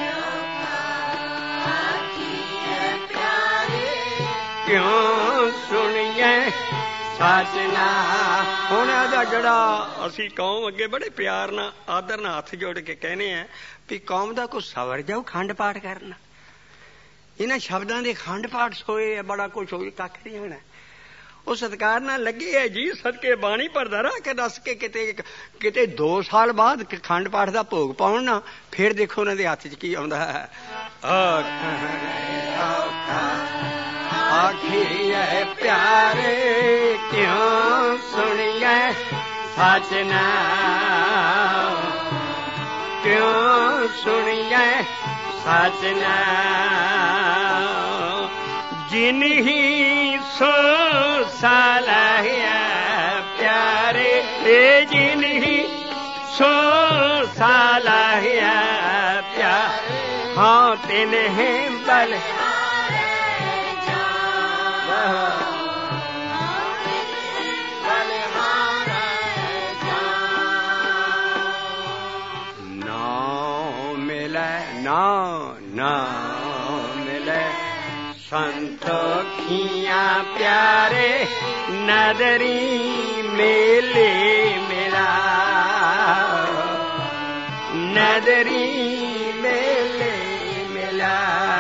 ਕਿਉਂ ਸੁਣੀਏ ਸੱਚ ਨਾਮ। ਹੁਣ ਇਹਦਾ ਜਿਹੜਾ ਅਸੀਂ ਕੌਮ ਅੱਗੇ ਬੜੇ ਪਿਆਰ ਨਾਲ ਆਦਰ ਨਾਲ ਹੱਥ ਜੋੜ ਕੇ ਕਹਿੰਦੇ ਆ ਵੀ ਕੌਮ ਦਾ ਕੋਈ ਸਵਰ ਜਾਓ ਖੰਡ ਪਾਠ ਕਰਨਾ। ਇਹਨਾਂ ਸ਼ਬਦਾਂ ਦੇ ਖੰਡ ਪਾਠ ਸੋਏ ਬੜਾ ਕੁਛ ਹੋਏ, ਕੱਖ ਨਹੀਂ ਹੋਣਾ। ਉਹ ਸਤਿਕਾਰ ਨਾਲ ਲੱਗੇ ਹੈ ਜੀ, ਸਦਕੇ ਬਾਣੀ ਭਰਦਾ ਰਹਾ ਕੇ ਦੱਸ ਕੇ ਕਿਤੇ 2 ਸਾਲ ਬਾਅਦ ਖੰਡ ਪਾਠ ਦਾ ਭੋਗ ਪਾਉਣ ਨਾ, ਫੇਰ ਦੇਖੋ ਉਹਨਾਂ ਦੇ ਹੱਥ 'ਚ ਕੀ ਆਉਂਦਾ ਹੈ। ਆਖੀਏ ਪਿਆਰੇ ਕਿਉਂ ਸੁਣੀਏ ਸੱਚ ਨਾਮ, ਕਿਉਂ ਸੁਣੀਏ ਸੱਚ ਨਾਮ। ਜਿਨ ਹੀ ਸੋ ਸਲਾਹਿਆ ਪਿਆਰੇ, ਜਿਨ ਹੀ ਸੋ ਸਲਾਹਿਆ ਪਿਆਰੇ, ਹਾਂ ਤਿਨਹਿ ਬਲ ना मिले संतोखियां प्यारे नदरी मेले मिला, नदरी मेले मिला।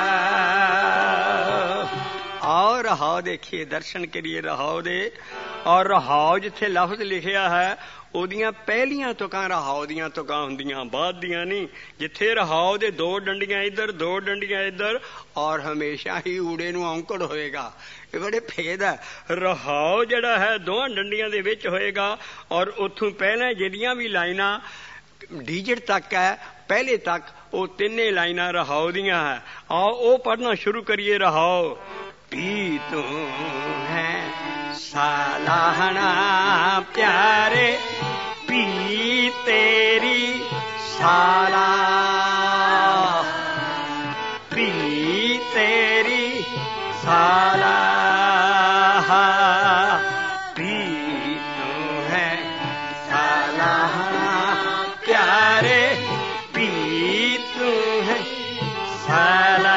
और रहाओ देखिए, दर्शन करिए रहाओ दे। और रहाओ जिथे लफ्ज लिखिया है ਉਹਦੀਆਂ ਪਹਿਲੀਆਂ ਤੁਕਾਂ ਰਹਾਉ ਦੀਆਂ ਤੁਕਾਂ ਹੁੰਦੀਆਂ, ਬਾਅਦ ਦੀਆਂ ਨਹੀਂ। ਜਿੱਥੇ ਰਹਾਉ ਦੇ 2 ਡੰਡੀਆਂ ਇੱਧਰ 2 ਡੰਡੀਆਂ ਇੱਧਰ, ਔਰ ਹਮੇਸ਼ਾ ਹੀ ਊੜੇ ਨੂੰ ਔਂਕੜ ਹੋਏਗਾ। ਇਹ ਬੜੇ ਭੇਦ ਹੈ। ਰਹਾਉ ਜਿਹੜਾ ਹੈ 2 ਡੰਡੀਆਂ ਦੇ ਵਿੱਚ ਹੋਏਗਾ, ਔਰ ਉੱਥੋਂ ਪਹਿਲਾਂ ਜਿਹੜੀਆਂ ਵੀ ਲਾਈਨਾਂ ਡੀਜਿਟ ਤੱਕ ਹੈ, ਪਹਿਲੇ ਤੱਕ ਉਹ ਤਿੰਨੇ ਲਾਈਨਾਂ ਰਹਾਉ ਦੀਆਂ ਹੈ। ਆਓ ਉਹ ਪੜ੍ਹਨਾ ਸ਼ੁਰੂ ਕਰੀਏ। ਰਹਾਉ ਪੀ ਤੂੰ ਹੈ ਸਾਲਾਹਣਾ ਪਿਆਰੇ, ਪੀ ਤੇਰੀ ਸਾਲਾ, ਪੀ ਤੇਰੀ ਸਾਲਾ, ਪੀ ਤੂੰ ਹੈ ਸਾਲਾਹਣਾ ਪਿਆਰੇ, ਪੀ ਤੂੰ ਹੈ ਸਾਲਾ,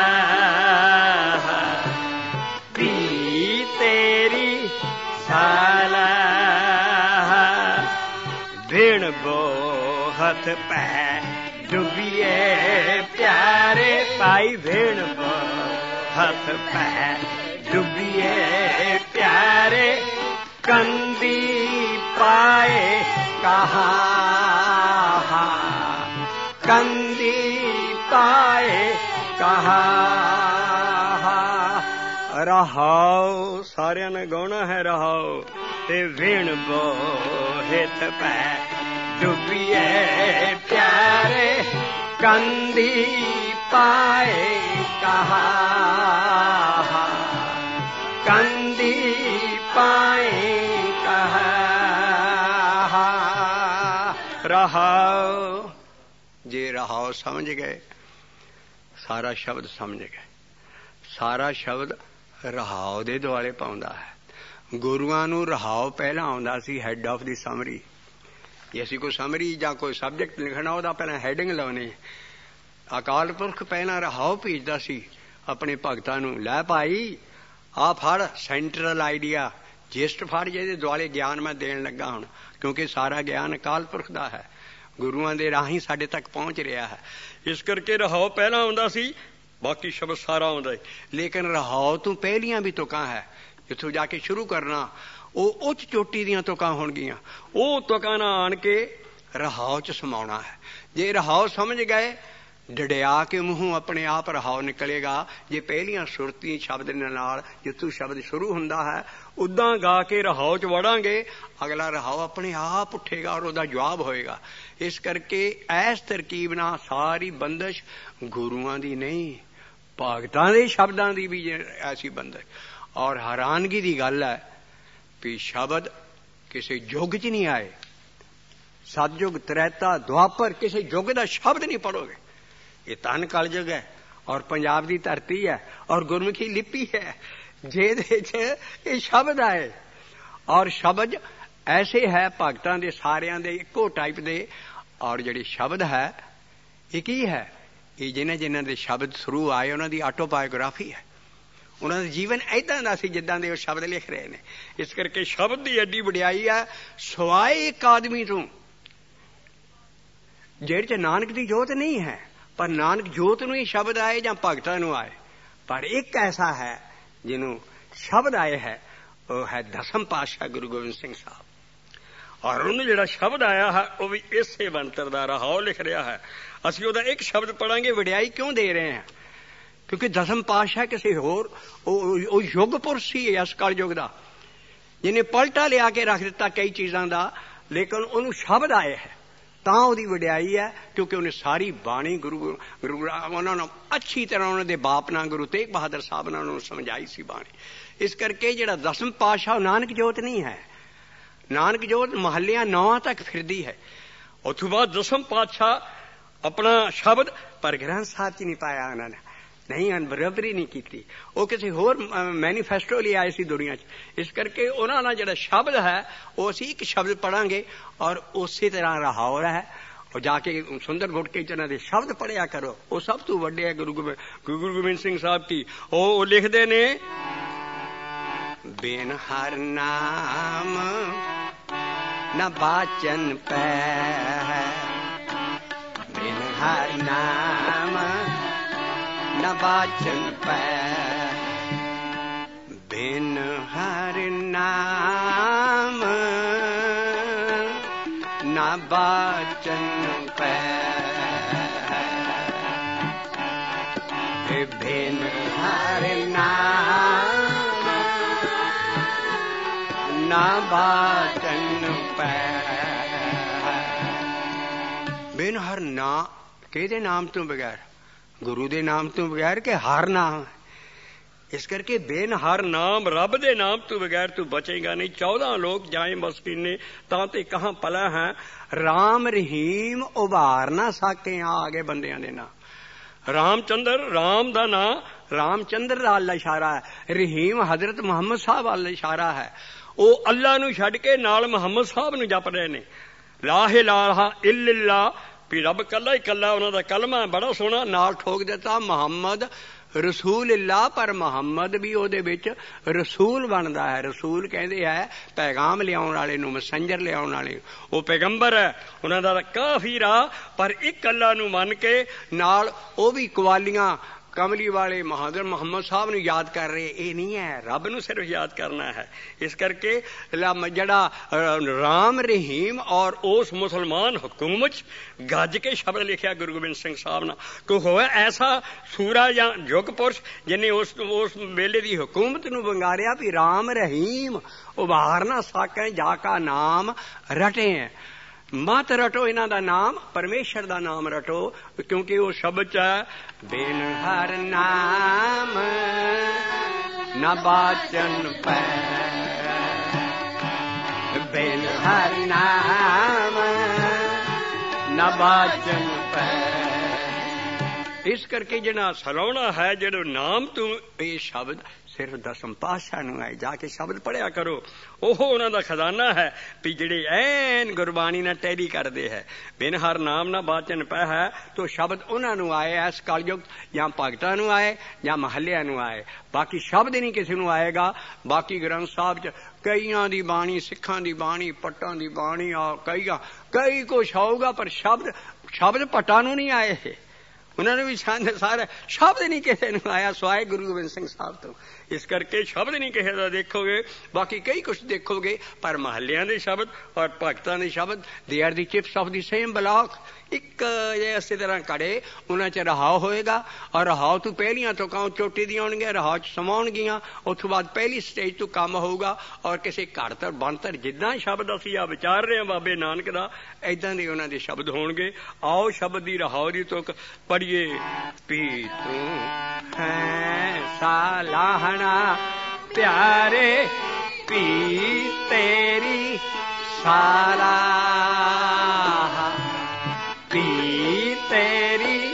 ਬਹੁਤ ਪੈ ਡੁੱਬੀਏ ਪਿਆਰੇ ਭਾਈ, ਭੇਣ ਬਹੁਤ ਪੈ ਡੁੱਬੀਏ ਪਿਆਰੇ, ਕੰਦੀ ਪਾਏ ਕਹਾ, ਕੰਦੀ ਪਾਏ ਕਹਾ। ਰਹਾਉ ਸਾਰਿਆਂ ਨੇ ਗਾਉਣਾ ਹੈ ਰਹਾਉ। ਤੇ ਭੇਣ ਬਹੁਤ ਪੈ ਡੁੱਬੀਏ ਪਿਆਰੇ, ਕੰਦੀ ਪਾਏ ਕਹਾ, ਕੰਦੀ ਪਾਏ ਕਹਾ। ਰਹਾਉ ਜੇ ਰਹਾਉ ਸਮਝ ਗਏ, ਸਾਰਾ ਸ਼ਬਦ ਸਮਝ ਗਏ। ਸਾਰਾ ਸ਼ਬਦ ਰਹਾਉ ਦੇ ਦੁਆਲੇ ਪਾਉਂਦਾ ਹੈ। ਗੁਰੂਆਂ ਨੂੰ ਰਹਾਉ ਪਹਿਲਾਂ ਆਉਂਦਾ ਸੀ, ਹੈਡ ਆਫ ਦੀ ਸਮਰੀ। ਜੇ ਅਸੀਂ ਕੋਈ ਸਮਰੀ ਜਾਂ ਕੋਈ ਸਬਜੈਕਟ ਲਿਖਣਾ, ਉਹਦਾ ਪਹਿਲਾਂ ਹੈਡਿੰਗ ਲਾਉਣੀ। ਅਕਾਲ ਪੁਰਖ ਪਹਿਲਾਂ ਰਹਾਉ ਭੇਜਦਾ ਸੀ ਆਪਣੇ ਭਗਤਾਂ ਨੂੰ, ਲੈ ਭਾਈ ਆ ਫੜ ਸੈਂਟਰਲ ਆਈਡੀਆ, ਜਿਸਟ ਫੜ ਜਿਹਦੇ ਦੁਆਲੇ ਗਿਆਨ ਮੈਂ ਦੇਣ ਲੱਗਾ ਹੁਣ, ਕਿਉਂਕਿ ਸਾਰਾ ਗਿਆਨ ਅਕਾਲ ਪੁਰਖ ਦਾ ਹੈ, ਗੁਰੂਆਂ ਦੇ ਰਾਹੀਂ ਸਾਡੇ ਤੱਕ ਪਹੁੰਚ ਰਿਹਾ ਹੈ। ਇਸ ਕਰਕੇ ਰਹਾਉ ਪਹਿਲਾਂ ਆਉਂਦਾ ਸੀ, ਬਾਕੀ ਸ਼ਬਦ ਸਾਰਾ ਆਉਂਦਾ ਹੈ। ਲੇਕਿਨ ਰਹਾਉ ਤੋਂ ਪਹਿਲੀਆਂ ਵੀ ਤੁਕਾਂ ਹੈ, ਜਿੱਥੋਂ ਜਾ ਕੇ ਸ਼ੁਰੂ ਕਰਨਾ ਉਹ ਉੱਚ ਚੋਟੀ ਦੀਆਂ ਤੁਕਾਂ ਹੋਣਗੀਆਂ। ਉਹ ਤੁਕਾਂ ਨਾਲ ਆਣ ਕੇ ਰਹਾਉ 'ਚ ਸਮਾਉਣਾ ਹੈ। ਜੇ ਰਹਾਉ ਸਮਝ ਗਏ, ਡੜਿਆ ਕੇ ਮੂੰਹੋਂ ਆਪਣੇ ਆਪ ਰਹਾਉ ਨਿਕਲੇਗਾ। ਜੇ ਪਹਿਲੀਆਂ ਸੁਰਤੀ ਸ਼ਬਦ ਨਾਲ ਜਿੱਥੋਂ ਸ਼ਬਦ ਸ਼ੁਰੂ ਹੁੰਦਾ ਹੈ ਉੱਦਾਂ ਗਾ ਕੇ ਰਹਾਉ 'ਚ ਵੜਾਂਗੇ, ਅਗਲਾ ਰਹਾਉ ਆਪਣੇ ਆਪ ਉੱਠੇਗਾ ਔਰ ਉਹਦਾ ਜਵਾਬ ਹੋਏਗਾ। ਇਸ ਕਰਕੇ ਇਸ ਤਰਕੀਬ ਨਾਲ ਸਾਰੀ ਬੰਦਸ਼ ਗੁਰੂਆਂ ਦੀ ਨਹੀਂ, ਭਗਤਾਂ ਦੇ ਸ਼ਬਦਾਂ ਦੀ ਵੀ ਐਸੀ ਬੰਦਸ਼। ਔਰ ਹੈਰਾਨਗੀ ਦੀ ਗੱਲ ਹੈ ਵੀ ਸ਼ਬਦ ਕਿਸੇ ਯੁੱਗ 'ਚ ਨਹੀਂ ਆਏ। ਸਤਯੁਗ, ਤ੍ਰੈਤਾ, ਦੁਆਪਰ, ਕਿਸੇ ਯੁੱਗ ਦਾ ਸ਼ਬਦ ਨਹੀਂ ਪੜੋਗੇ। ਇਹ ਧੰਨ ਕਲਯੁਗ ਹੈ ਔਰ ਪੰਜਾਬ ਦੀ ਧਰਤੀ ਹੈ ਔਰ ਗੁਰਮੁਖੀ ਲਿਪੀ ਹੈ ਜਿਹਦੇ 'ਚ ਇਹ ਸ਼ਬਦ ਆਏ। ਔਰ ਸ਼ਬਦ ਐਸੇ ਹੈ ਭਗਤਾਂ ਦੇ ਸਾਰਿਆਂ ਦੇ ਇੱਕੋ ਟਾਈਪ ਦੇ। ਔਰ ਜਿਹੜੇ ਸ਼ਬਦ ਹੈ ਇਹ ਕੀ ਹੈ? ਇਹ ਜਿਨ੍ਹਾਂ ਦੇ ਸ਼ਬਦ ਥਰੂ ਆਏ ਉਹਨਾਂ ਦੀ ਆਟੋਬਾਇਓਗ੍ਰਾਫੀ ਹੈ। ਉਹਨਾਂ ਦਾ ਜੀਵਨ ਏਦਾਂ ਦਾ ਸੀ ਜਿੱਦਾਂ ਦੇ ਉਹ ਸ਼ਬਦ ਲਿਖ ਰਹੇ ਨੇ। ਇਸ ਕਰਕੇ ਸ਼ਬਦ ਦੀ ਐਡੀ ਵਡਿਆਈ ਹੈ, ਸਵਾਏ ਇੱਕ ਆਦਮੀ ਤੋਂ ਜਿਹੜੇ 'ਚ ਨਾਨਕ ਦੀ ਜੋਤ ਨਹੀਂ ਹੈ। ਪਰ ਨਾਨਕ ਜੋਤ ਨੂੰ ਹੀ ਸ਼ਬਦ ਆਏ ਜਾਂ ਭਗਤਾਂ ਨੂੰ ਆਏ। ਪਰ ਇੱਕ ਐਸਾ ਹੈ ਜਿਹਨੂੰ ਸ਼ਬਦ ਆਏ ਹੈ, ਉਹ ਹੈ ਦਸਮ ਪਾਤਸ਼ਾਹ ਗੁਰੂ ਗੋਬਿੰਦ ਸਿੰਘ ਸਾਹਿਬ। ਔਰ ਉਹਨੂੰ ਜਿਹੜਾ ਸ਼ਬਦ ਆਇਆ ਹੈ ਉਹ ਵੀ ਇਸੇ ਬਣਤਰ ਦਾ ਰਹਾਉ ਲਿਖ ਰਿਹਾ ਹੈ। ਅਸੀਂ ਉਹਦਾ ਇੱਕ ਸ਼ਬਦ ਪੜਾਂਗੇ। ਵਡਿਆਈ ਕਿਉਂ ਦੇ ਰਹੇ ਹਾਂ? ਕਿਉਂਕਿ ਦਸਮ ਪਾਤਸ਼ਾਹ ਕਿਸੇ ਹੋਰ ਉਹ ਯੁੱਗ ਪੁਰਸ਼ ਸੀ ਇਸ ਕਲਯੁੱਗ ਦਾ, ਜਿਹਨੇ ਪਲਟਾ ਲਿਆ ਕੇ ਰੱਖ ਦਿੱਤਾ ਕਈ ਚੀਜ਼ਾਂ ਦਾ, ਲੇਕਿਨ ਉਹਨੂੰ ਸ਼ਬਦ ਆਏ ਹੈ ਤਾਂ ਉਹਦੀ ਵਡਿਆਈ ਹੈ। ਕਿਉਂਕਿ ਉਹਨੇ ਸਾਰੀ ਬਾਣੀ ਗੁਰੂ ਉਹਨਾਂ ਨੂੰ ਅੱਛੀ ਤਰ੍ਹਾਂ ਉਹਨਾਂ ਦੇ ਬਾਪ ਨਾਲ ਗੁਰੂ ਤੇਗ ਬਹਾਦਰ ਸਾਹਿਬ ਨਾਲ ਉਹਨਾਂ ਨੂੰ ਸਮਝਾਈ ਸੀ ਬਾਣੀ। ਇਸ ਕਰਕੇ ਜਿਹੜਾ ਦਸਮ ਪਾਤਸ਼ਾਹ ਨਾਨਕ ਜੋਤ ਨਹੀਂ ਹੈ। ਨਾਨਕ ਜੋਤ ਮਹੱਲਿਆਂ 9 ਤੱਕ ਫਿਰਦੀ ਹੈ। ਉਸ ਤੋਂ ਬਾਅਦ ਦਸਮ ਪਾਤਸ਼ਾਹ ਆਪਣਾ ਸ਼ਬਦ ਪਰ ਗ੍ਰੰਥ ਸਾਹਿਬ 'ਚ ਨਹੀਂ ਪਾਇਆ ਉਹਨਾਂ ਨੇ, ਨਹੀਂ ਬਰਾਬਰੀ ਨਹੀਂ ਕੀਤੀ। ਉਹ ਕਿਸੇ ਹੋਰ ਮੈਨੀਫੈਸਟੋ ਲਈ ਆਏ ਸੀ ਦੁਨੀਆ 'ਚ। ਇਸ ਕਰਕੇ ਉਹਨਾਂ ਨਾਲ ਜਿਹੜਾ ਸ਼ਬਦ ਹੈ ਉਹ ਅਸੀਂ ਇੱਕ ਸ਼ਬਦ ਪੜਾਂਗੇ ਔਰ ਉਸੇ ਤਰ੍ਹਾਂ ਰਹਾਉ ਹੈ। ਉਹ ਜਾ ਕੇ ਸੁੰਦਰ ਗੁਟਕੇ 'ਚ ਉਹਨਾਂ ਦੇ ਸ਼ਬਦ ਪੜ੍ਹਿਆ ਕਰੋ। ਉਹ ਸਭ ਤੋਂ ਵੱਡੇ ਹੈ ਗੁਰੂ ਗੋਬਿੰਦ ਸਿੰਘ ਸਾਹਿਬ ਕੀ। ਉਹ ਲਿਖਦੇ ਨੇ, ਬਿਨ ਹਰ ਨਾਮ ਨਾ ਬਾਚਨ ਪੈ, ਬਿਨ ਹਰ ਨਾਮ ਨਾ ਬਾਚਨ ਪੈ, ਬਿਨ ਹਰ ਨਾਮ ਨਾ ਬਾਚਨ ਪੈ, ਬਿਨ ਹਰ ਨਾਮ ਨਾ ਬਾਚਨ ਪੈ। ਬਿਨ ਹਰ ਨਾ, ਕਿਹਦੇ ਨਾਮ ਤੋਂ ਬਗੈਰ? ਗੁਰੂ ਦੇ ਨਾਮ ਤੋਂ ਬਗੈਰ ਕਿ ਹਰ ਨਾਮ? ਇਸ ਕਰਕੇ ਬੇਨ ਹਰ ਨਾਮ, ਰੱਬ ਦੇ ਨਾਮ ਤੋਂ ਬਗੈਰ ਤੂੰ ਬਚੇਗਾ ਨਹੀਂ। 14 ਲੋਕ ਜਾਏ ਮਸਕੀਨੇ ਤਾਂ ਤੇ ਕਹਾਂ ਪਲਾ ਹੈ, ਰਾਮ ਰਹੀਮ ਉਭਾਰ ਨਾ ਸਾਕੇ। ਆ ਗਏ ਬੰਦਿਆਂ ਦੇ ਨਾਂ। ਰਾਮਚੰਦਰ, ਰਾਮ ਦਾ ਨਾਂ ਰਾਮਚੰਦਰ ਦਾ ਅੱਲਾ ਇਸ਼ਾਰਾ ਹੈ। ਰਹੀਮ ਹਜ਼ਰਤ ਮੁਹੰਮਦ ਸਾਹਿਬ ਵੱਲ ਇਸ਼ਾਰਾ ਹੈ। ਉਹ ਅੱਲਾ ਨੂੰ ਛੱਡ ਕੇ ਨਾਲ ਮੁਹੰਮਦ ਸਾਹਿਬ ਨੂੰ ਜਪ ਰਹੇ ਨੇ। ਲਾ ਇਲਾਹਾ ਇল্লাল্লাਹ, ਵੀ ਰੱਬ ਕੱਲਾ ਹੀ ਕੱਲਾ। ਉਹਨਾਂ ਦਾ ਕਲਮਾ ਬੜਾ ਸੋਹਣਾ ਨਾਲ ਠੋਕ ਦਿੱਤਾ, ਮੁਹੰਮਦ ਰਸੂਲ ਅੱਲਾ। ਪਰ ਮੁਹੰਮਦ ਵੀ ਉਹਦੇ ਵਿੱਚ ਰਸੂਲ ਬਣਦਾ ਹੈ। ਰਸੂਲ ਕਹਿੰਦੇ ਹੈ ਪੈਗਾਮ ਲਿਆਉਣ ਵਾਲੇ ਨੂੰ, ਮੈਸੇਂਜਰ ਲਿਆਉਣ ਵਾਲੇ। ਉਹ ਪੈਗੰਬਰ ਹੈ, ਉਹਨਾਂ ਦਾ ਕਾਫੀ ਰਾਹ। ਪਰ ਇੱਕ ਅੱਲਾ ਨੂੰ ਮੰਨ ਕੇ ਨਾਲ ਉਹ ਵੀ ਕਵਾਲੀਆਂ ਕਮਲੀ ਵਾਲੇ ਮਹਾਦਰ ਮੁਹੰਮਦ ਸਾਹਿਬ ਨੂੰ ਯਾਦ ਕਰ ਰਹੇ। ਇਹ ਨਹੀਂ ਹੈ, ਰੱਬ ਨੂੰ ਸਿਰਫ ਯਾਦ ਕਰਨਾ ਹੈ। ਇਸ ਕਰਕੇ ਜਿਹੜਾ ਰਾਮ ਰਹੀਮ ਔਰ ਉਸ ਮੁਸਲਮਾਨ ਹਕੂਮਤ 'ਚ ਗੱਜ ਕੇ ਸ਼ਬਦ ਲਿਖਿਆ ਗੁਰੂ ਗੋਬਿੰਦ ਸਿੰਘ ਸਾਹਿਬ ਨੇ। ਕੋਈ ਹੋਇਆ ਐਸਾ ਸੂਰਾ ਜਾਂ ਯੁੱਗ ਪੁਰਸ਼ ਜਿਹਨੇ ਉਸ ਵੇਲੇ ਦੀ ਹਕੂਮਤ ਨੂੰ ਵੰਗਾਰਿਆ ਵੀ ਰਾਮ ਰਹੀਮ ਉਭਾਰ ਨਾ ਸਾਕੇ, ਜਾ ਕਾ ਨਾਮ ਰਟੇ ਹੈ। ਮਤ ਰਟੋ ਇਹਨਾਂ ਦਾ ਨਾਮ, ਪਰਮੇਸ਼ਰ ਦਾ ਨਾਮ ਰਟੋ। ਕਿਉਂਕਿ ਉਹ ਸ਼ਬਦ 'ਚ ਹੈ, ਬਿਨ ਹਰ ਨਾਮ ਨਾ ਬਾਚਨ ਪੈ, ਬਿਨ ਹਰ ਨਾਮ ਨਾ ਬਾਚਨ ਪੈ। ਇਸ ਕਰਕੇ ਜਿਹੜਾ ਸਲਾਉਣਾ ਹੈ, ਜਿਹੜਾ ਨਾਮ ਤੋਂ ਇਹ ਸ਼ਬਦ ਸਿਰਫ ਦਸਮ ਪਾਤਸ਼ਾਹ ਨੂੰ ਆਏ। ਜਾ ਕੇ ਸ਼ਬਦ ਪੜ੍ਹਿਆ ਕਰੋ। ਉਹ ਉਹਨਾਂ ਦਾ ਖਜ਼ਾਨਾ ਹੈ ਵੀ ਜਿਹੜੇ ਐਨ ਗੁਰਬਾਣੀ ਨਾਲ ਟੈਲੀ ਕਰਦੇ ਹੈ। ਬਿਨ ਹਰ ਨਾਮ ਨਾ ਬਾਚਨ ਪੈ ਹੈ ਤੋ ਸ਼ਬਦ ਉਹਨਾਂ ਨੂੰ ਆਏ। ਇਸ ਕਲਯੁਗ ਜਾਂ ਭਗਤਾਂ ਨੂੰ ਆਏ ਜਾਂ ਮਹੱਲਿਆਂ ਨੂੰ ਆਏ। ਬਾਕੀ ਸ਼ਬਦ ਨਹੀਂ ਕਿਸੇ ਨੂੰ ਆਏਗਾ। ਬਾਕੀ ਗ੍ਰੰਥ ਸਾਹਿਬ 'ਚ ਕਈਆਂ ਦੀ ਬਾਣੀ, ਸਿੱਖਾਂ ਦੀ ਬਾਣੀ, ਪੱਟਾਂ ਦੀ ਬਾਣੀ, ਕਈ ਕੁਛ ਆਊਗਾ, ਪਰ ਸ਼ਬਦ ਪੱਟਾਂ ਨੂੰ ਨਹੀਂ ਆਏ। ਉਹਨਾਂ ਨੇ ਵੀ ਸਾਰਾ ਸ਼ਬਦ ਨਹੀਂ ਕਿਸੇ ਨੂੰ ਆਇਆ ਸਵਾਏ ਗੁਰੂ ਗੋਬਿੰਦ ਸਿੰਘ ਸਾਹਿਬ ਤੋਂ। ਇਸ ਕਰਕੇ ਸ਼ਬਦ ਨਹੀਂ ਕਿਸੇ ਦਾ ਦੇਖੋਗੇ, ਬਾਕੀ ਕਈ ਕੁਛ ਦੇਖੋਗੇ, ਪਰ ਮਹੱਲਿਆਂ ਦੇ ਸ਼ਬਦ ਔਰ ਭਗਤਾਂ ਦੇ ਸ਼ਬਦ ਦੇ are the chips of the same block. ਇੱਕ ਇਸੇ ਤਰ੍ਹਾਂ ਕੜੇ, ਉਹਨਾਂ 'ਚ ਰਹਾਉ ਹੋਏਗਾ, ਔਰ ਰਹਾਉ ਤੋਂ ਪਹਿਲੀਆਂ ਤੋਂ ਕਹੋ ਚੋਟੀ ਦੀਆਂ ਆਉਣਗੀਆਂ, ਰਹਾਉ 'ਚ ਸਮਾਉਣਗੀਆਂ, ਉਸ ਤੋਂ ਬਾਅਦ ਪਹਿਲੀ ਸਟੇਜ ਤੋਂ ਕੰਮ ਹੋਊਗਾ, ਔਰ ਕਿਸੇ ਘੜਤਰ ਬਣਤਰ ਜਿੱਦਾਂ ਸ਼ਬਦ ਅਸੀਂ ਆ ਵਿਚਾਰ ਰਹੇ ਹਾਂ ਬਾਬੇ ਨਾਨਕ ਦਾ, ਏਦਾਂ ਦੇ ਉਹਨਾਂ ਦੇ ਸ਼ਬਦ ਹੋਣਗੇ। ਆਓ ਸ਼ਬਦ ਦੀ ਰਹਾਉ ਦੀ ਤੁਕ ਪੜ੍ਹੀਏ। ਪੀ ਤੂੰ ਹੈ ਸਾਲਾਹਣਾ ਪਿਆਰੇ, ਪੀ ਤੇਰੀ ਸਾਲਾਹ, ਪੀ ਤੇਰੀ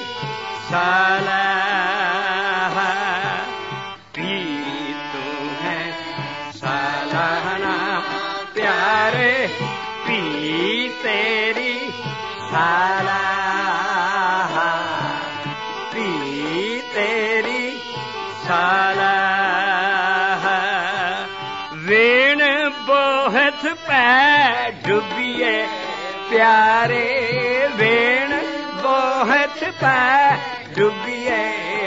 ਸਾਲਾਹ, ਪੀ ਤੂੰ ਹੈ ਸਾਲਾਹਣਾ ਪਿਆਰੇ, ਪੀ ਤੇਰੀ ਸਾਲਾਹ, ਪੀ ਤੇਰੀ ਸਾਲਾਹ। ਵੇਣ ਬੋਹਤ ਪੈ ਡੁੱਬੀਏ ਪਿਆਰੇ, ਵੇਣ ਬੋਹਤ ਪੈ ਡੁੱਬੀਏ।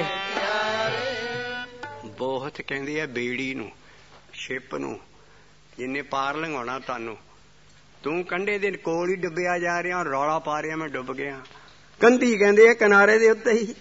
ਬੋਹਤ ਕਹਿੰਦੇ ਆ ਬੇੜੀ ਨੂੰ, ਸ਼ਿਪ ਨੂੰ, ਜਿੰਨੇ ਪਾਰ ਲੰਘਾਉਣਾ ਤੁਹਾਨੂੰ। ਤੂੰ ਕੰਢੇ ਦੇ ਕੋਲ ਹੀ ਡੁੱਬਿਆ ਜਾ ਰਿਹਾ, ਰੌਲਾ ਪਾ ਰਿਹਾ ਮੈਂ ਡੁੱਬ ਗਿਆ। ਕੰਧੀ ਕਹਿੰਦੇ ਆ ਕਿਨਾਰੇ ਦੇ ਉੱਤੇ ਹੀ।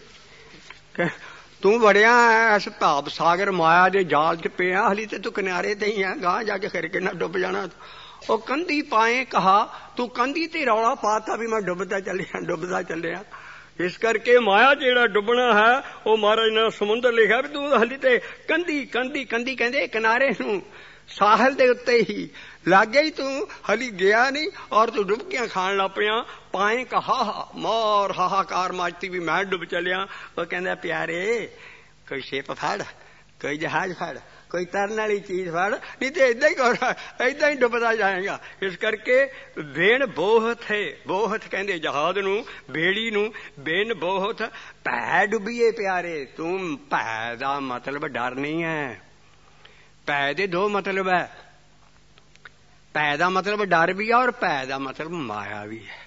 ਤੂੰ ਵੜਿਆ ਇਸ ਭਾਵ ਸਾਗਰ ਮਾਇਆ ਦੇ ਜਾਲ 'ਚ ਪਿਆ, ਹਲੀ ਤੇ ਤੂੰ ਕਿਨਾਰੇ ਤੇ ਹੀ ਆ, ਗਾਂਹ ਜਾ ਕੇ ਫਿਰ ਕਿੰਨਾ ਡੁੱਬ ਜਾਣਾ। ਉਹ ਕੰਧੀ ਪਾਏ ਕਹਾ, ਤੂੰ ਕੰਧੀ ਤੇ ਰੌਲਾ ਪਾਤਾ ਵੀ ਮੈਂ ਡੁੱਬਦਾ ਚੱਲਿਆ, ਡੁੱਬਦਾ ਚੱਲਿਆ। ਇਸ ਕਰਕੇ ਮਾਇਆ ਜਿਹੜਾ ਡੁੱਬਣਾ ਹੈ, ਉਹ ਮਹਾਰਾਜ ਨੇ ਸਮੁੰਦਰ ਲਿਖਿਆ ਵੀ ਤੂੰ ਹਲੀ ਤੇ ਕੰਧੀ ਕੰਧੀ ਕੰਧੀ ਕਹਿੰਦੇ ਕਿਨਾਰੇ ਨੂੰ, ਸਾਹਿਲ ਦੇ ਉੱਤੇ ਹੀ ਲਾਗੇ ਹੀ ਤੂੰ ਹਲੀ ਗਿਆ ਨਹੀਂ, ਔਰ ਤੂੰ ਡੁੱਬਕੀਆਂ ਖਾਣ ਲੱਗ ਪਿਆ। ਪਾਏ ਕਹਾ ਮੋਰ ਹਾਹਾਕਾਰ ਮਚਦੀ ਵੀ ਮੈਂ ਡੁੱਬ ਚੱਲਿਆ। ਉਹ ਕਹਿੰਦਾ ਪਿਆਰੇ ਕੋਈ ਸ਼ਿਪ ਫੜ, ਕੋਈ ਜਹਾਜ਼ ਫੜ, ਕੋਈ ਤਰਨ ਵਾਲੀ ਚੀਜ਼ ਫੜ, ਨਹੀਂ ਤੇ ਏਦਾਂ ਹੀ ਡੁੱਬਦਾ ਜਾਏਗਾ। ਇਸ ਕਰਕੇ ਬੇਨ ਬੋਹਤ ਹੈ, ਬੋਹਤ ਕਹਿੰਦੇ ਜਹਾਜ਼ ਨੂੰ, ਬੇੜੀ ਨੂੰ। ਬੇਨ ਬੋਹਤ ਭੈ ਡੁੱਬੀਏ ਪਿਆਰੇ। ਤੂੰ ਭੈ ਦਾ ਮਤਲਬ ਡਰ ਨਹੀਂ ਹੈ। ਭੈ ਦੇ ਦੋ ਮਤਲਬ ਹੈ। ਭੈ ਦਾ ਮਤਲਬ ਡਰ ਵੀ ਹੈ, ਔਰ ਭੈ ਦਾ ਮਤਲਬ ਮਾਇਆ ਵੀ ਹੈ।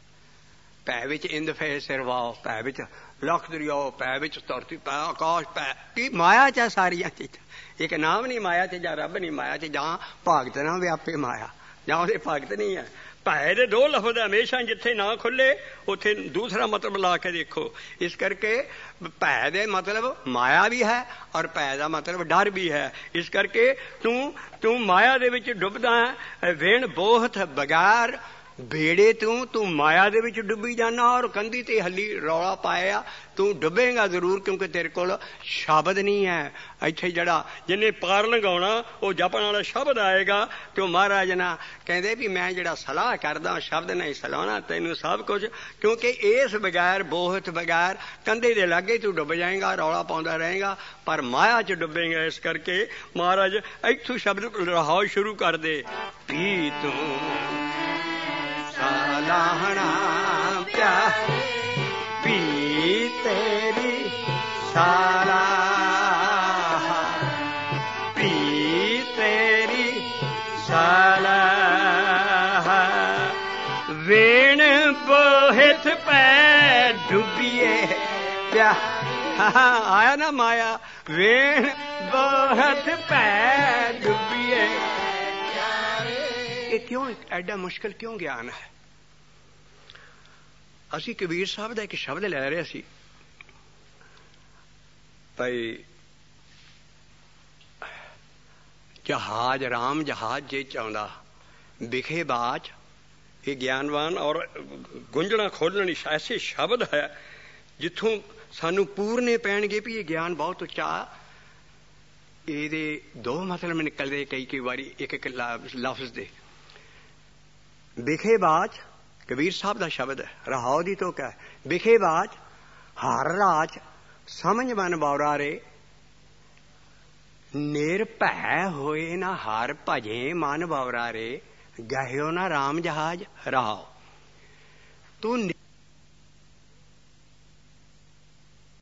ਭੈ ਵਿੱਚ ਇੰਦ ਫੇ ਸਿਰਵਾਓ, ਭੈ ਵਿੱਚ ਲੱਖ ਦਰਿਆਓ, ਭੈ ਵਿੱਚ ਧਰਤੀ, ਭੈ ਆਕਾਸ਼, ਭੈ ਕੀ ਮਾਇਆ 'ਚ ਸਾਰੀਆਂ ਚੀਜ਼ਾਂ। ਇੱਕ ਨਾਮ ਨਹੀਂ ਮਾਇਆ 'ਚ, ਜਾਂ ਰੱਬ ਨਹੀਂ ਮਾਇਆ 'ਚ, ਜਾਂ ਭਗਤ ਨਾ ਵਿਆਪੇ ਮਾਇਆ, ਜਾਂ ਉਹਦੇ ਭਗਤ ਨਹੀਂ ਹੈ। ਭੈ ਦੇ ਦੋ ਲਫ਼ਜ਼ ਹਮੇਸ਼ਾ, ਜਿੱਥੇ ਨਾ ਖੁੱਲੇ ਉੱਥੇ ਦੂਸਰਾ ਮਤਲਬ ਲਾ ਕੇ ਦੇਖੋ। ਇਸ ਕਰਕੇ ਭੈ ਦੇ ਮਤਲਬ ਮਾਇਆ ਵੀ ਹੈ, ਔਰ ਭੈ ਦਾ ਮਤਲਬ ਡਰ ਵੀ ਹੈ। ਇਸ ਕਰਕੇ ਤੂੰ ਮਾਇਆ ਦੇ ਵਿੱਚ ਡੁੱਬਦਾ ਹੈ। ਵੇਣ ਬੋਹਤ ਬਗੈਰ ਬੇੜੇ ਤੂੰ ਮਾਇਆ ਦੇ ਵਿੱਚ ਡੁੱਬੀ ਜਾਣਾ, ਔਰ ਕੰਧੀ ਤੇ ਹੱਲੀ ਰੌਲਾ ਪਾਇਆ। ਤੂੰ ਡੁੱਬੇਗਾ ਜ਼ਰੂਰ, ਕਿਉਂਕਿ ਤੇਰੇ ਕੋਲ ਸ਼ਬਦ ਨਹੀਂ ਹੈ। ਇੱਥੇ ਜਿਹੜਾ ਜਿਹਨੇ ਪਾਰ ਲੰਘਾਉਣਾ, ਉਹ ਜਪਣ ਵਾਲਾ ਸ਼ਬਦ ਆਏਗਾ। ਤੇ ਉਹ ਮਹਾਰਾਜ ਨਾ ਕਹਿੰਦੇ ਵੀ ਮੈਂ ਜਿਹੜਾ ਸਲਾਹ ਕਰਦਾ ਸ਼ਬਦ ਨਹੀਂ ਸਲਾਉਣਾ ਤੈਨੂੰ ਸਭ ਕੁਝ, ਕਿਉਂਕਿ ਇਸ ਬਗੈਰ ਬੋਹਤ ਬਗੈਰ ਕੰਧੇ ਦੇ ਲਾਗੇ ਤੂੰ ਡੁੱਬ ਜਾਏਗਾ, ਰੌਲਾ ਪਾਉਂਦਾ ਰਹੇਗਾ, ਪਰ ਮਾਇਆ 'ਚ ਡੁੱਬੇਗਾ। ਇਸ ਕਰਕੇ ਮਹਾਰਾਜ ਇੱਥੋਂ ਸ਼ਬਦ ਰਹਾਉ ਸ਼ੁਰੂ ਕਰ ਦੇ। ਪੀ ਤੂੰ ਸਾਲਾਹਣਾ ਪਿਆਰੇ, ਪੀ ਤੇਰੀ ਸਾਲਾਹ, ਪੀ ਤੇਰੀ ਸਾਲਾਹ। ਵੇਣ ਬੋਹਤ ਪੈ ਡੁੱਬੀਏ ਪਿਆ, ਆਇਆ ਨਾ ਮਾਇਆ। ਵੇਣ ਬੋਹਤ ਪੈ ਡੁੱਬੀਏ। ਇਹ ਕਿਉਂ ਐਡਾ ਮੁਸ਼ਕਿਲ ਕਿਉਂ ਗਿਆਨ ਹੈ? ਅਸੀਂ ਕਬੀਰ ਸਾਹਿਬ ਦਾ ਇੱਕ ਸ਼ਬਦ ਲੈ ਰਹੇ ਸੀ ਭਾਈ, ਜਹਾਜ਼ ਰਾਮ ਜਹਾਜ਼ ਜੇ ਚਾਹੁੰਦਾ ਵਿਖੇ ਬਾਚ। ਇਹ ਗਿਆਨਵਾਨ ਔਰ ਗੁੰਝਣਾ ਖੋਲਣ ਐਸੇ ਸ਼ਬਦ ਹੈ ਜਿੱਥੋਂ ਸਾਨੂੰ ਪੂਰਨੇ ਪੈਣਗੇ ਵੀ ਇਹ ਗਿਆਨ ਬਹੁਤ ਉੱਚਾ। ਇਹਦੇ ਦੋ ਮਤਲਬ ਨਿਕਲਦੇ ਕਈ ਵਾਰੀ ਇੱਕ ਲਫ਼ਜ਼ ਦੇ। ਵਿਖੇ ਬਾਚ ਕਬੀਰ ਸਾਹਿਬ ਦਾ ਸ਼ਬਦ ਹੈ, ਰਹਾਉ ਦੀ ਤੁਕ ਹੈ। ਵਿਖੇ ਬਾਚ ਹਰ ਰਾਜ ਸਮਝ ਮਨ ਬੌਰਾ ਰੇ, ਨਿਰਭੈ ਹੋਏ ਨਾ ਹਰ ਭਜੇ ਮਨ ਬੌਰਾ ਰੇ, ਗਹਿਓ ਨਾ ਰਾਮ ਜਹਾਜ਼ ਰਹਾਉ। ਤੂੰ